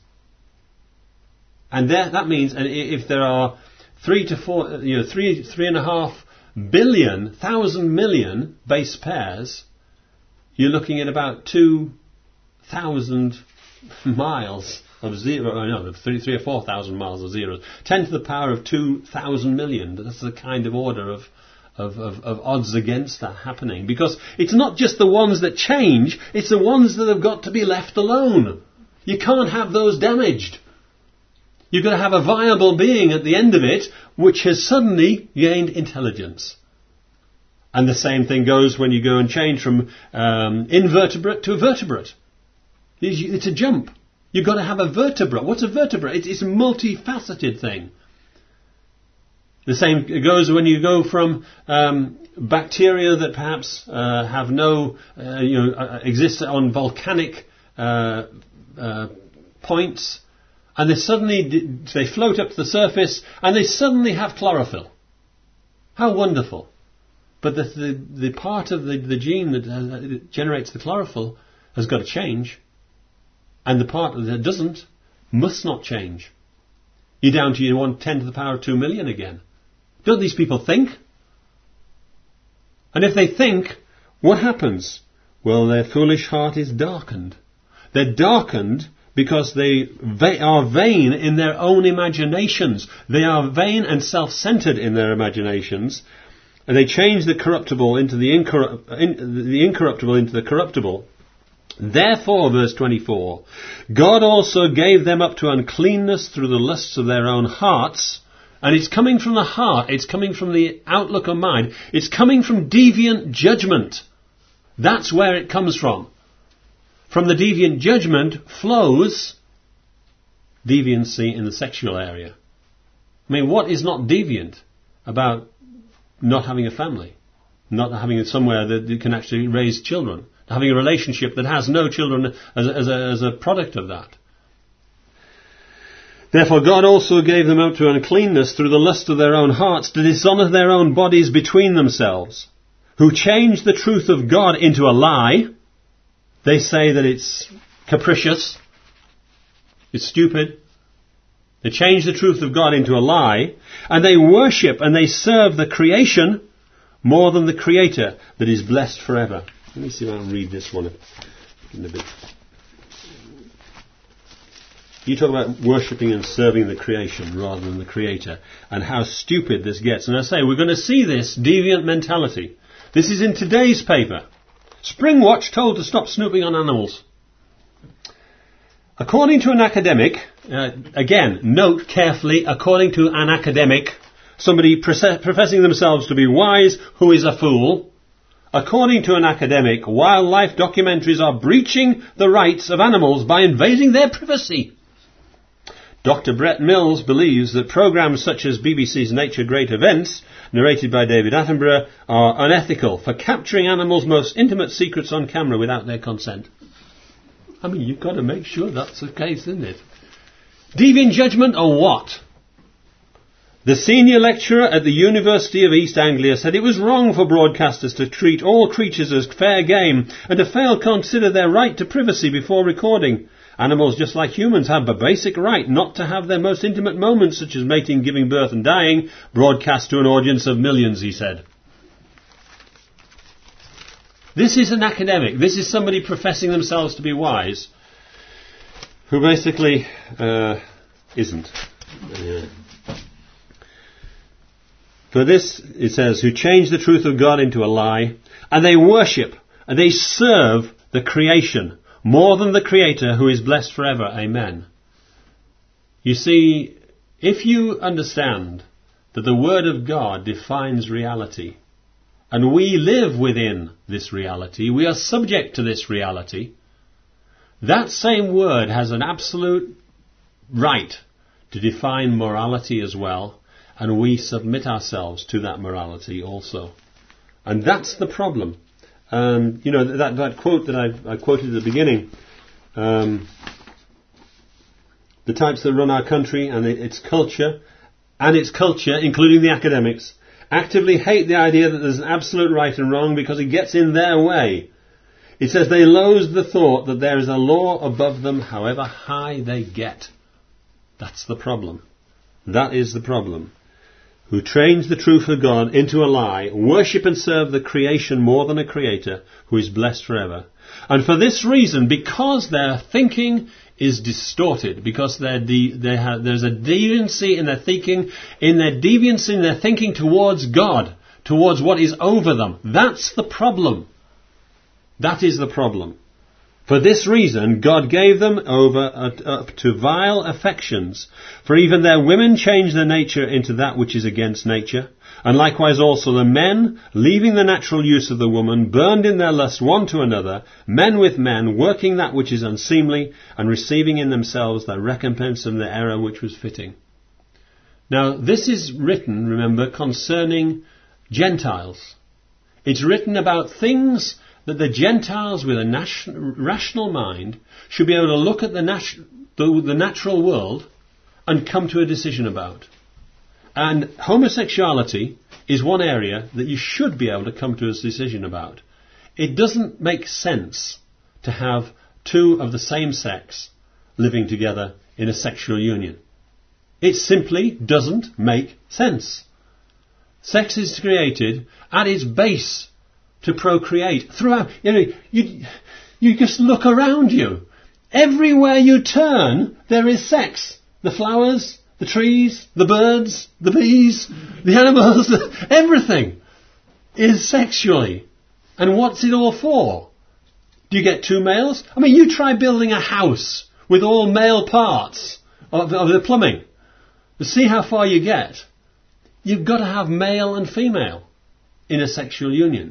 And there, that means, and if there are three to four, you know, three, three and a half billion, thousand million base pairs, you're looking at about two thousand miles of zero, oh no, three, three or four thousand miles of zeros. Ten to the power of two thousand million. That's the kind of order of, of, of, of odds against that happening. Because it's not just the ones that change, it's the ones that have got to be left alone. You can't have those damaged. You've got to have a viable being at the end of it, which has suddenly gained intelligence. And the same thing goes when you go and change from um, invertebrate to a vertebrate. It's a jump. You've got to have a vertebra. What's a vertebra? It's a multifaceted thing. The same goes when you go from um, bacteria that perhaps uh, have no, uh, you know, uh, exist on volcanic uh, uh, points, and they suddenly they float up to the surface, and they suddenly have chlorophyll. How wonderful! But the the, the part of the, the gene that uh, generates the chlorophyll has got to change. And the part that doesn't must not change. You're down to you want ten to the power of two million again. Don't these people think? And if they think, what happens? Well, their foolish heart is darkened. They're darkened because they are vain in their own imaginations. They are vain and self-centered in their imaginations. And they change the corruptible into the, incorru- in, the incorruptible into the corruptible. Therefore, verse twenty-four, God also gave them up to uncleanness through the lusts of their own hearts. And it's coming from the heart. It's coming from the outlook of mind. It's coming from deviant judgment. That's where it comes from. From the deviant judgment flows deviancy in the sexual area. I mean, what is not deviant about not having a family? Not having somewhere that you can actually raise children? Having a relationship that has no children as a, as a, as a product of that. Therefore God also gave them up to uncleanness through the lust of their own hearts, to dishonour their own bodies between themselves, who changed the truth of God into a lie. They say that it's capricious, it's stupid. They change the truth of God into a lie, and they worship and they serve the creation more than the Creator that is blessed forever. Let me see if I can read this one in a bit. You talk about worshipping and serving the creation rather than the Creator, and how stupid this gets. And I say, we're going to see this deviant mentality. This is in today's paper. Springwatch told to stop snooping on animals. According to an academic, uh, again, note carefully, according to an academic, somebody pre- professing themselves to be wise who is a fool, according to an academic, wildlife documentaries are breaching the rights of animals by invading their privacy. Doctor Brett Mills believes that programs such as B B C's Nature Great Events, narrated by David Attenborough, are unethical for capturing animals' most intimate secrets on camera without their consent. I mean, you've got to make sure that's the case, isn't it? Deviant judgment or what? The senior lecturer at the University of East Anglia said it was wrong for broadcasters to treat all creatures as fair game and to fail to consider their right to privacy before recording. Animals, just like humans, have a basic right not to have their most intimate moments, such as mating, giving birth and dying, broadcast to an audience of millions, he said. This is an academic. This is somebody professing themselves to be wise, who basically uh, isn't. Yeah. For this, it says, who change the truth of God into a lie, and they worship, and they serve the creation, more than the Creator, who is blessed forever. Amen. You see, if you understand that the Word of God defines reality, and we live within this reality, we are subject to this reality, that same Word has an absolute right to define morality as well, and we submit ourselves to that morality also. And that's the problem. Um, you know, that, that quote that I, I quoted at the beginning, um, the types that run our country and its culture, and its culture, including the academics, actively hate the idea that there's an absolute right and wrong because it gets in their way. It says they loathe the thought that there is a law above them, however high they get. That's the problem. That is the problem. Who change the truth of God into a lie, worship and serve the creation more than a creator, who is blessed forever. And for this reason, because their thinking is distorted, because de- they have, there's a deviancy in their thinking, in their deviancy in their thinking towards God, towards what is over them. That's the problem. That is the problem. For this reason, God gave them over up to vile affections. For even their women change their nature into that which is against nature. And likewise also the men, leaving the natural use of the woman, burned in their lust one to another, men with men, working that which is unseemly, and receiving in themselves the recompense of the error which was fitting. Now, this is written, remember, concerning Gentiles. It's written about things that the Gentiles with a nat- rational mind should be able to look at the, nat- the, the natural world and come to a decision about. And homosexuality is one area that you should be able to come to a decision about. It doesn't make sense to have two of the same sex living together in a sexual union. It simply doesn't make sense. Sex is created at its base to procreate throughout. You know, you, you just look around you. Everywhere you turn, there is sex. The flowers, the trees, the birds, the bees, the animals, everything is sexually. And what's it all for? Do you get two males? I mean, you try building a house with all male parts of, of the plumbing. See how far you get. You've got to have male and female in a sexual union.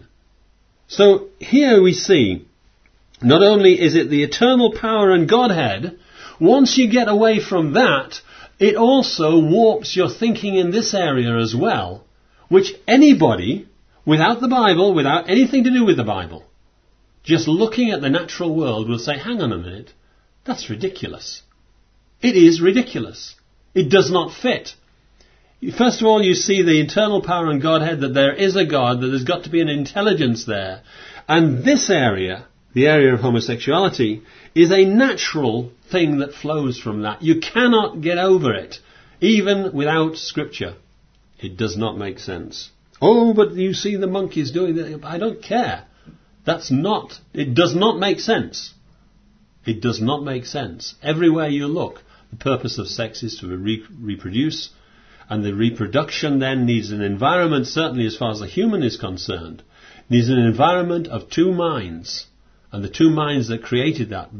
So here we see, not only is it the eternal power and Godhead, once you get away from that, it also warps your thinking in this area as well, which anybody, without the Bible, without anything to do with the Bible, just looking at the natural world will say, hang on a minute, that's ridiculous. It is ridiculous. It does not fit. First of all, you see the eternal power and Godhead, that there is a God, that there's got to be an intelligence there. And this area, the area of homosexuality, is a natural thing that flows from that. You cannot get over it, even without Scripture. It does not make sense. Oh, but you see the monkeys doing that. I don't care. That's not, it does not make sense. It does not make sense. Everywhere you look, the purpose of sex is to re- reproduce. And the reproduction then needs an environment, certainly as far as the human is concerned, needs an environment of two minds. And the two minds that created that, that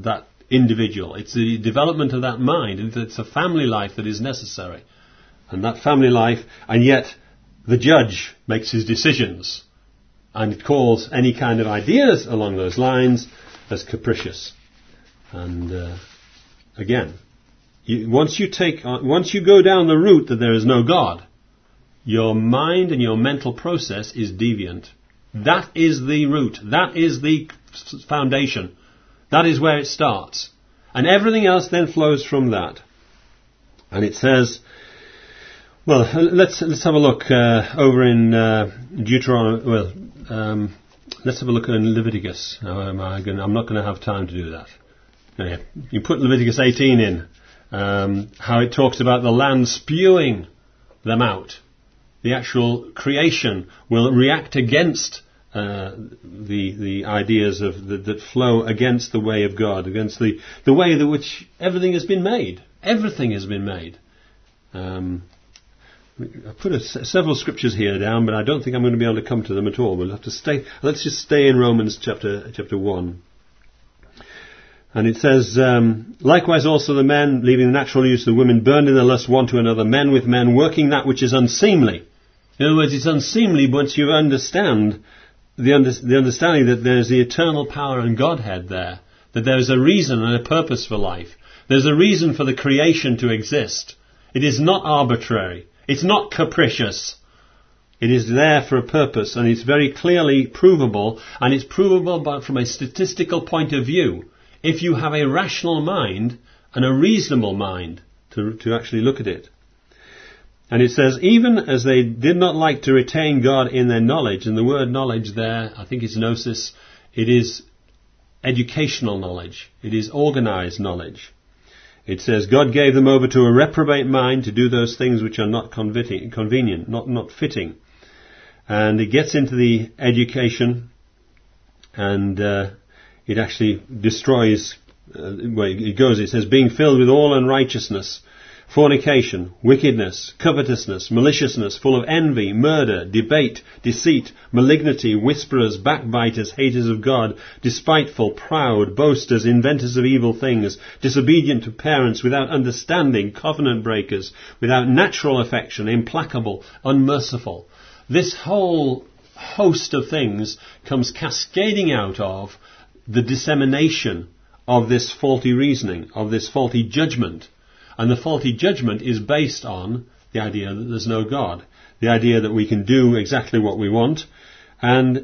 individual. It's the development of that mind. It's a family life that is necessary. And that family life, and yet the judge makes his decisions. And it calls any kind of ideas along those lines as capricious. And uh, again, you, once you take, uh, once you go down the route that there is no God, your mind and your mental process is deviant. That is the root. That is the foundation. That is where it starts. And everything else then flows from that. And it says, well, let's let's have a look uh, over in uh, Deuteronomy. Well, um, let's have a look in Leviticus. Now, am I gonna, I'm not going to have time to do that. Now, you put Leviticus eighteen in, um, how it talks about the land spewing them out. The actual creation will react against uh, the the ideas of the, that flow against the way of God, against the the way in which everything has been made. Everything has been made. Um, I put a, several scriptures here down, but I don't think I'm going to be able to come to them at all. We'll have to stay. Let's just stay in Romans chapter chapter one. And it says, um, likewise also the men, leaving the natural use of the women, burned in their lust one to another, men with men, working that which is unseemly. In other words, it's unseemly once you understand the, under, the understanding that there's the eternal power and Godhead there, that there's a reason and a purpose for life. There's a reason for the creation to exist. It is not arbitrary. It's not capricious. It is there for a purpose, and it's very clearly provable, and it's provable by, from a statistical point of view, if you have a rational mind and a reasonable mind to, to actually look at it. And it says, even as they did not like to retain God in their knowledge, and the word knowledge there, I think it's gnosis, it is educational knowledge. It is organized knowledge. It says, God gave them over to a reprobate mind to do those things which are not convenient, not, not fitting. And it gets into the education, and uh, it actually destroys, uh, well, it goes, it says, being filled with all unrighteousness, fornication, wickedness, covetousness, maliciousness, full of envy, murder, debate, deceit, malignity, whisperers, backbiters, haters of God, despiteful, proud, boasters, inventors of evil things, disobedient to parents, without understanding, covenant breakers, without natural affection, implacable, unmerciful. This whole host of things comes cascading out of the dissemination of this faulty reasoning, of this faulty judgment. And the faulty judgment is based on the idea that there's no God, the idea that we can do exactly what we want, and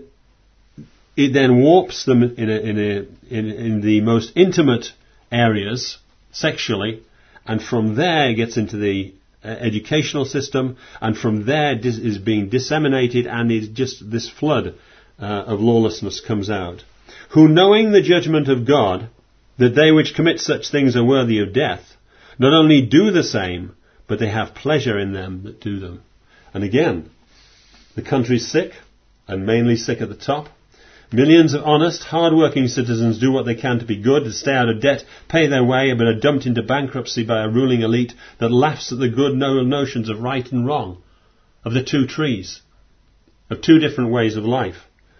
it then warps them in a, in, a, in, in the most intimate areas, sexually, and from there it gets into the uh, educational system, and from there dis- is being disseminated, and is just this flood uh, of lawlessness comes out. Who, knowing the judgment of God, that they which commit such things are worthy of death, not only do the same, but they have pleasure in them that do them. And again, the country's sick, and mainly sick at the top. Millions of honest, hard-working citizens do what they can to be good, to stay out of debt, pay their way, but are dumped into bankruptcy by a ruling elite that laughs at the good notions of right and wrong, of the two trees, of two different ways of life.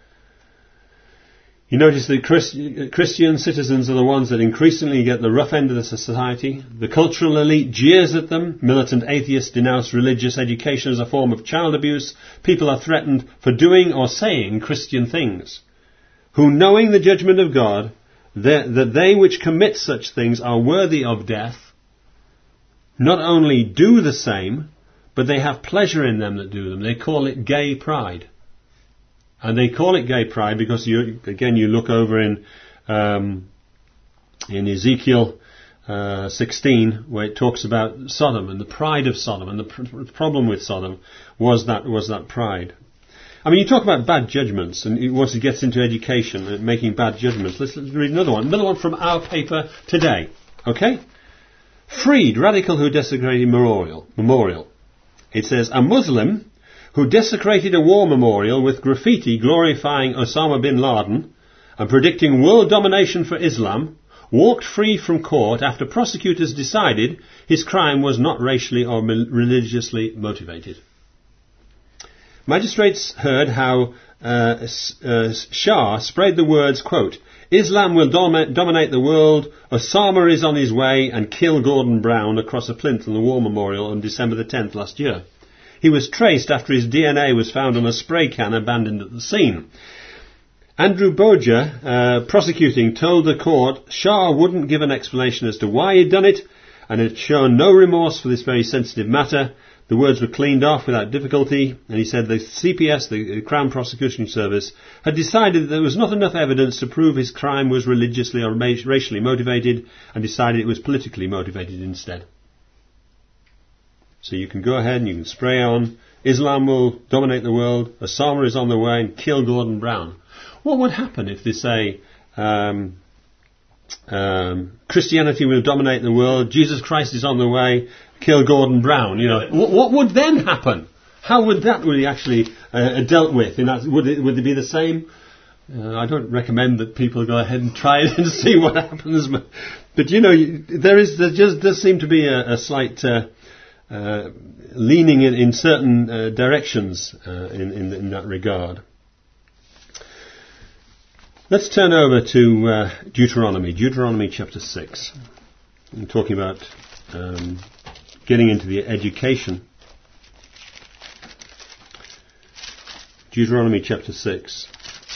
You notice that Christ- Christian citizens are the ones that increasingly get the rough end of the society. The cultural elite jeers at them. Militant atheists denounce religious education as a form of child abuse. People are threatened for doing or saying Christian things. Who, knowing the judgment of God, that they which commit such things are worthy of death, not only do the same, but they have pleasure in them that do them. They call it gay pride. And they call it gay pride because, you, again, you look over in um, in Ezekiel uh, sixteen, where it talks about Sodom and the pride of Sodom, and the pr- problem with Sodom was that was that pride. I mean, you talk about bad judgments, and once it gets into education and making bad judgments, let's, let's read another one. Another one from our paper today. Okay? Freed, radical who desecrated memorial. Memorial. It says, a Muslim who desecrated a war memorial with graffiti glorifying Osama bin Laden and predicting world domination for Islam, walked free from court after prosecutors decided his crime was not racially or religiously motivated. Magistrates heard how uh, uh, Shah sprayed the words, quote, Islam will dom- dominate the world. Osama is on his way and killed Gordon Brown across a plinth on the War Memorial on December the tenth last year. He was traced after his D N A was found on a spray can abandoned at the scene. Andrew Boja, uh, prosecuting, told the court Shah wouldn't give an explanation as to why he'd done it, and had shown no remorse for this very sensitive matter. The words were cleaned off without difficulty, and he said the C P S, the Crown Prosecution Service, had decided that there was not enough evidence to prove his crime was religiously or racially motivated, and decided it was politically motivated instead. So you can go ahead and you can spray on, Islam will dominate the world, Osama is on the way, and kill Gordon Brown. What would happen if they say, um, um, Christianity will dominate the world, Jesus Christ is on the way, kill Gordon Brown? You know, what, what would then happen? How would that be actually uh, dealt with? In that, would it would it be the same? Uh, I don't recommend that people go ahead and try it and see what happens, but, but you know, there is there just does seem to be a, a slight uh, uh, leaning in, in certain uh, directions uh, in, in in that regard. Let's turn over to uh, Deuteronomy, Deuteronomy chapter six. I'm talking about um, getting into the education. Deuteronomy chapter six.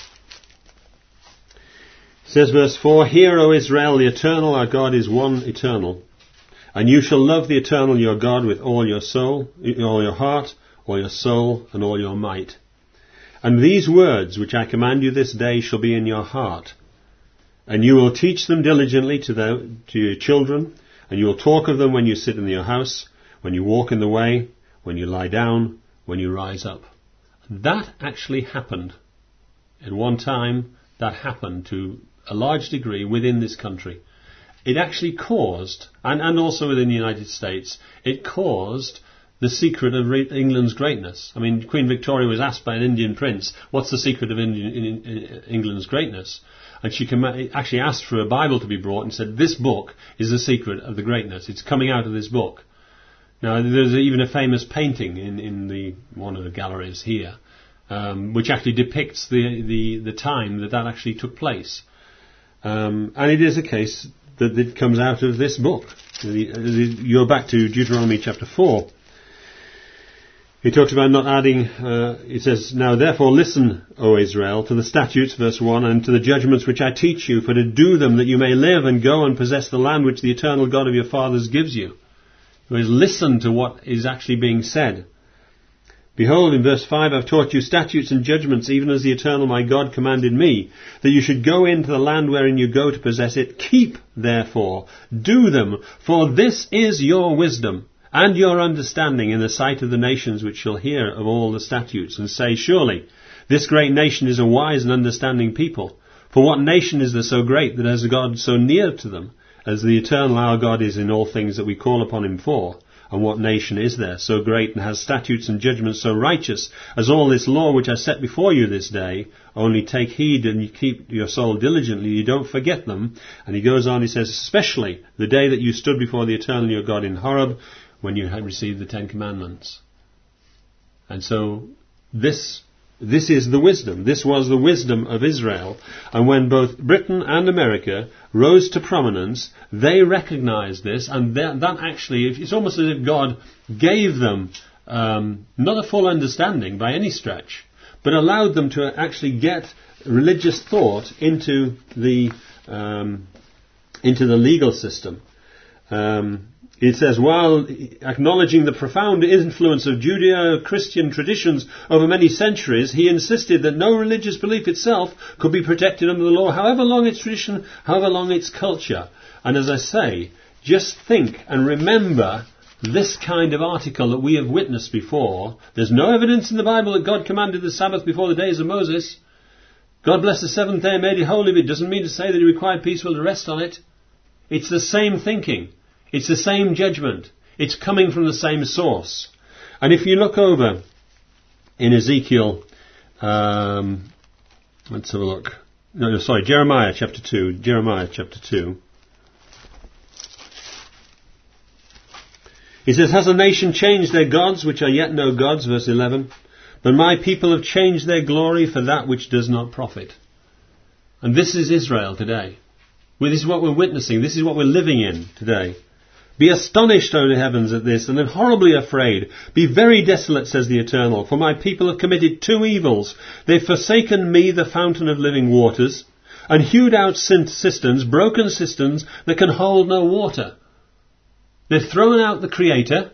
It says verse four, Hear, O Israel, the Eternal our God is one eternal. And you shall love the Eternal your God with all your soul, all your heart, all your soul, and all your might. And these words which I command you this day shall be in your heart. And you will teach them diligently to, the, to your children, and you will talk of them when you sit in your house, when you walk in the way, when you lie down, when you rise up. That actually happened. At one time, that happened to a large degree within this country. It actually caused, and, and also within the United States, it caused the secret of England's greatness. I mean, Queen Victoria was asked by an Indian prince, what's the secret of Indian, in, in, England's greatness? And she com- actually asked for a Bible to be brought and said, this book is the secret of the greatness. It's coming out of this book. Now, there's even a famous painting in, in the one of the galleries here, um, which actually depicts the, the, the time that that actually took place. Um, and it is a case that it comes out of this book. You're back to Deuteronomy chapter four. He talks about not adding, uh, it says, Now therefore listen, O Israel, to the statutes, verse one, and to the judgments which I teach you, for to do them, that you may live and go and possess the land which the eternal God of your fathers gives you. That is, listen to what is actually being said. Behold, in verse five, I've taught you statutes and judgments, even as the eternal my God commanded me, that you should go into the land wherein you go to possess it. Keep, therefore, do them, for this is your wisdom and your understanding in the sight of the nations which shall hear of all the statutes, and say, Surely, this great nation is a wise and understanding people. For what nation is there so great that has a God so near to them, as the eternal our God is in all things that we call upon him for? And what nation is there so great and has statutes and judgments so righteous as all this law which I set before you this day? Only take heed and you keep your soul diligently, you don't forget them. And he goes on, he says, especially the day that you stood before the eternal your God in Horeb, when you had received the Ten Commandments. And so this this is the wisdom. This was the wisdom of Israel. And when both Britain and America rose to prominence, they recognized this, and that, that actually, it's almost as if God gave them um, not a full understanding by any stretch, but allowed them to actually get religious thought into the um, into the legal system. Um, It says, while acknowledging the profound influence of Judeo-Christian traditions over many centuries, he insisted that no religious belief itself could be protected under the law, however long its tradition, however long its culture. And as I say, just think and remember this kind of article that we have witnessed before. There's no evidence in the Bible that God commanded the Sabbath before the days of Moses. God blessed the seventh day and made it holy. It doesn't mean to say that he required people to rest on it. It's the same thinking. It's the same judgment. It's coming from the same source. And if you look over in Ezekiel, um, let's have a look. No, no, sorry, Jeremiah chapter two. Jeremiah chapter two. He says, Has a nation changed their gods, which are yet no gods? Verse eleven. But my people have changed their glory for that which does not profit. And this is Israel today. Well, this is what we're witnessing. This is what we're living in today. Be astonished, O heavens, at this, and then horribly afraid. Be very desolate, says the Eternal, for my people have committed two evils. They've forsaken me, the fountain of living waters, and hewed out cisterns, broken cisterns that can hold no water. They've thrown out the Creator,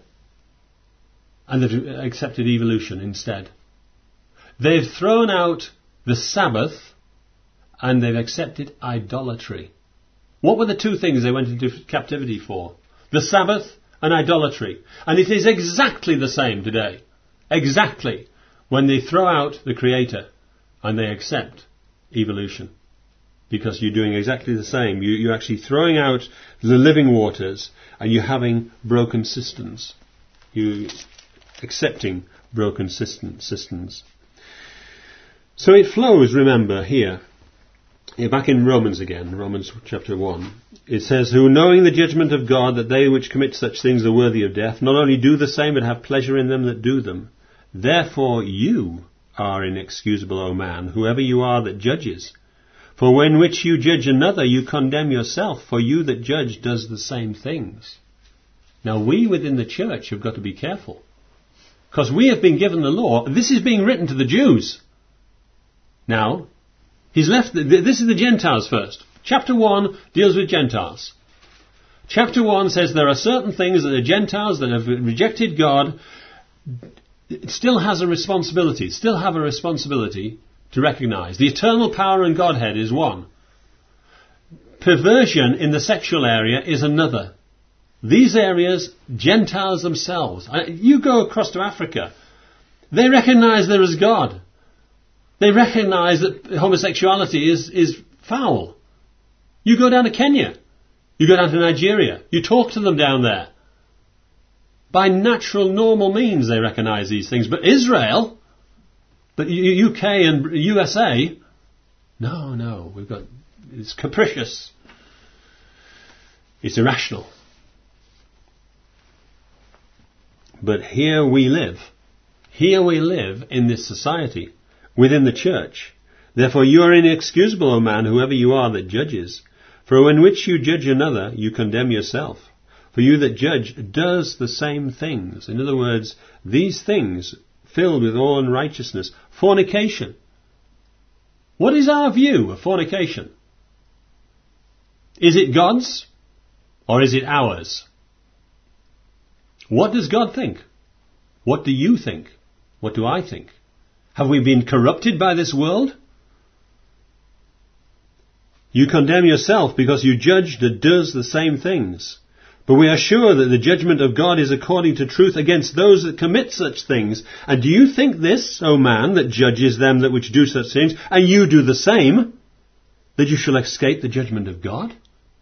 and they've accepted evolution instead. They've thrown out the Sabbath, and they've accepted idolatry. What were the two things they went into captivity for? The Sabbath and idolatry. And it is exactly the same today. Exactly. When they throw out the Creator and they accept evolution. Because you're doing exactly the same. You, you're actually throwing out the living waters and you're having broken cisterns. You're accepting broken cisterns. So it flows, remember, here. Yeah, back in Romans again, Romans chapter one, it says, who knowing the judgment of God, that they which commit such things are worthy of death, not only do the same, but have pleasure in them that do them. Therefore you are inexcusable, O man, whoever you are that judges. For when which you judge another, you condemn yourself, for you that judge does the same things. Now we within the church have got to be careful, because we have been given the law. This is being written to the Jews. Now, He's left, the, this is the Gentiles first. Chapter one deals with Gentiles. Chapter one says there are certain things that the Gentiles that have rejected God still has a responsibility, still have a responsibility to recognize. The eternal power and Godhead is one. Perversion in the sexual area is another. These areas, Gentiles themselves, you go across to Africa, they recognize there is God. They recognize that homosexuality is, is foul. You go down to Kenya. You go down to Nigeria. You talk to them down there. By natural, normal means they recognize these things. But Israel, but U K and U S A, no, no, we've got, it's capricious. It's irrational. But here we live. Here we live in this society. Within the church. Therefore you are inexcusable, O man, whoever you are that judges. For when which you judge another, you condemn yourself. For you that judge does the same things. In other words, these things filled with all unrighteousness. Fornication. What is our view of fornication? Is it God's? Or is it ours? What does God think? What do you think? What do I think? Have we been corrupted by this world? You condemn yourself because you judge that does the same things. But we are sure that the judgment of God is according to truth against those that commit such things. And do you think this, O man, that judges them that which do such things, and you do the same, that you shall escape the judgment of God?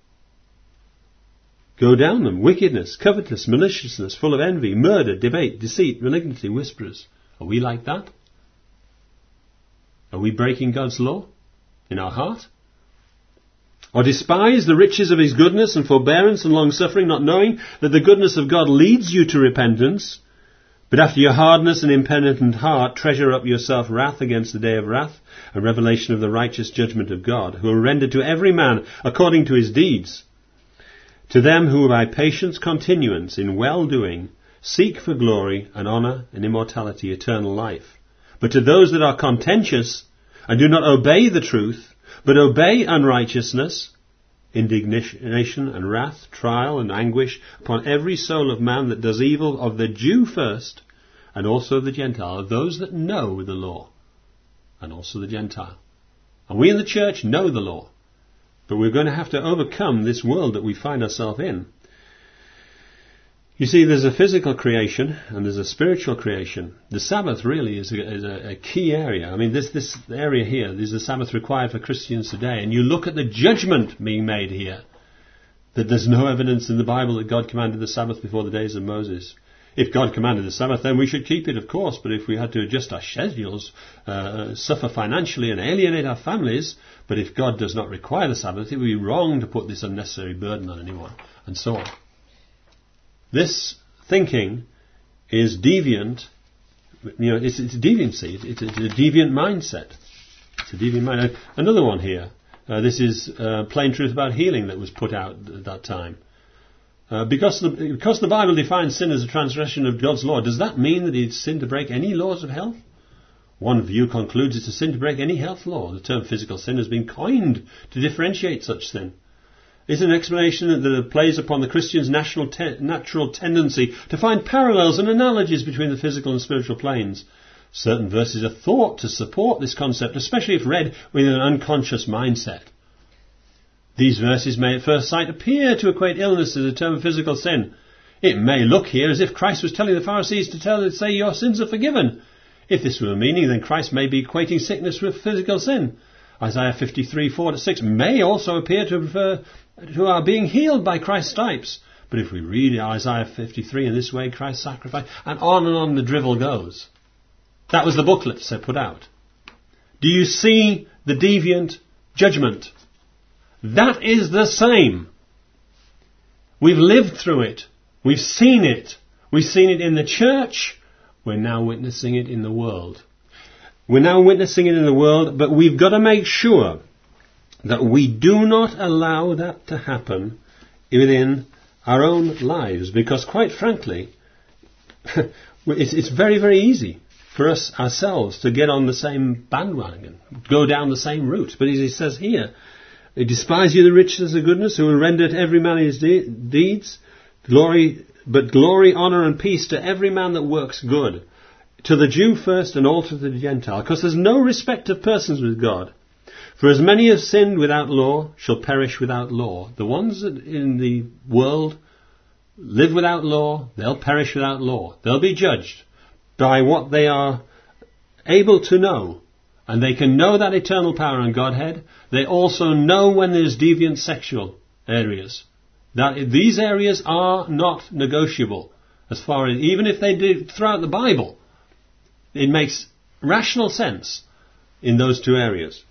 Go down them, wickedness, covetousness, maliciousness, full of envy, murder, debate, deceit, malignity, whisperers. Are we like that? Are we breaking God's law in our heart? Or despise the riches of his goodness and forbearance and long-suffering, not knowing that the goodness of God leads you to repentance, but after your hardness and impenitent heart treasure up yourself wrath against the day of wrath, and revelation of the righteous judgment of God, who are rendered to every man according to his deeds. To them who by patience continuance in well-doing seek for glory and honour and immortality, eternal life. But to those that are contentious and do not obey the truth, but obey unrighteousness, indignation and wrath, trial and anguish upon every soul of man that does evil, of the Jew first, and also the Gentile, of those that know the law, and also the Gentile. And we in the church know the law, but we're going to have to overcome this world that we find ourselves in. You see, there's a physical creation and there's a spiritual creation. The Sabbath really is a, is a, a key area. I mean, this, this area here, is the Sabbath required for Christians today. And you look at the judgment being made here, that there's no evidence in the Bible that God commanded the Sabbath before the days of Moses. If God commanded the Sabbath, then we should keep it, of course. But if we had to adjust our schedules, uh, suffer financially and alienate our families, but if God does not require the Sabbath, it would be wrong to put this unnecessary burden on anyone, and so on. This thinking is deviant. You know, it's, it's deviancy. It's, it's a deviant mindset. It's a deviant mind. Another one here. Uh, this is uh, plain truth about healing that was put out at that time. Uh, because, the, because the Bible defines sin as a transgression of God's law, does that mean that it's sin to break any laws of health? One view concludes it's a sin to break any health law. The term physical sin has been coined to differentiate such sin. It's an explanation that it plays upon the Christian's national te- natural tendency to find parallels and analogies between the physical and spiritual planes. Certain verses are thought to support this concept, especially if read with an unconscious mindset. These verses may at first sight appear to equate illness to the term physical sin. It may look here as if Christ was telling the Pharisees to tell to say your sins are forgiven. If this were the meaning, then Christ may be equating sickness with physical sin. Isaiah fifty-three, four to six may also appear to refer to our being healed by Christ's stripes. But if we read Isaiah fifty-three in this way, Christ's sacrifice, and on and on the drivel goes. That was the booklet they put out. Do you see the deviant judgment? That is the same. We've lived through it. We've seen it. We've seen it in the church. We're now witnessing it in the world. We're now witnessing it in the world, but we've got to make sure that we do not allow that to happen within our own lives, because quite frankly, it's, it's very, very easy for us ourselves to get on the same bandwagon, go down the same route. But as he says here, despise ye the riches of goodness, who will render to every man his de- deeds, glory, but glory, honour and peace to every man that works good, to the Jew first and also to the Gentile, because there's no respect of persons with God. For as many as sinned without law shall perish without law. The ones that in the world live without law, they'll perish without law. They'll be judged by what they are able to know. And they can know that eternal power and Godhead. They also know when there's deviant sexual areas. That these areas are not negotiable. As far as, even if they do throughout the Bible, it makes rational sense in those two areas.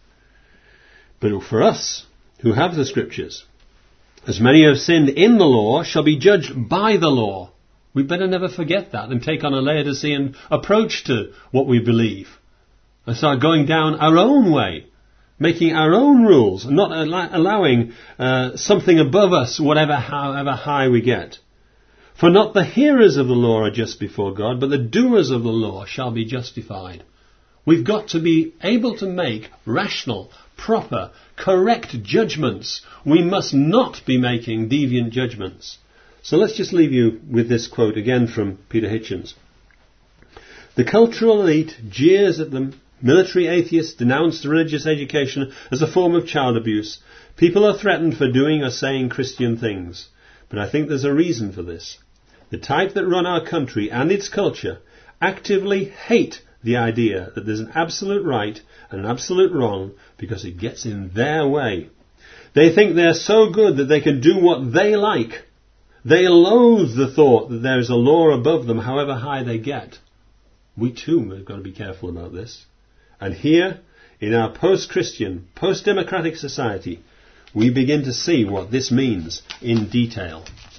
But for us, who have the Scriptures, as many have sinned in the law shall be judged by the law. We better never forget that and take on a Laodicean approach to what we believe. And start going down our own way, making our own rules, and not al- allowing uh, something above us, whatever, however high we get. For not the hearers of the law are just before God, but the doers of the law shall be justified. We've got to be able to make rational, proper, correct judgments. We must not be making deviant judgments. So let's just leave you with this quote again from Peter Hitchens. The cultural elite jeers at them. Military atheists denounce religious education as a form of child abuse. People are threatened for doing or saying Christian things. But I think there's a reason for this. The type that run our country and its culture actively hate the idea that there's an absolute right and an absolute wrong because it gets in their way. They think they're so good that they can do what they like. They loathe the thought that there is a law above them, however high they get. We too have got to be careful about this. And here, in our post-Christian, post-democratic society, we begin to see what this means in detail.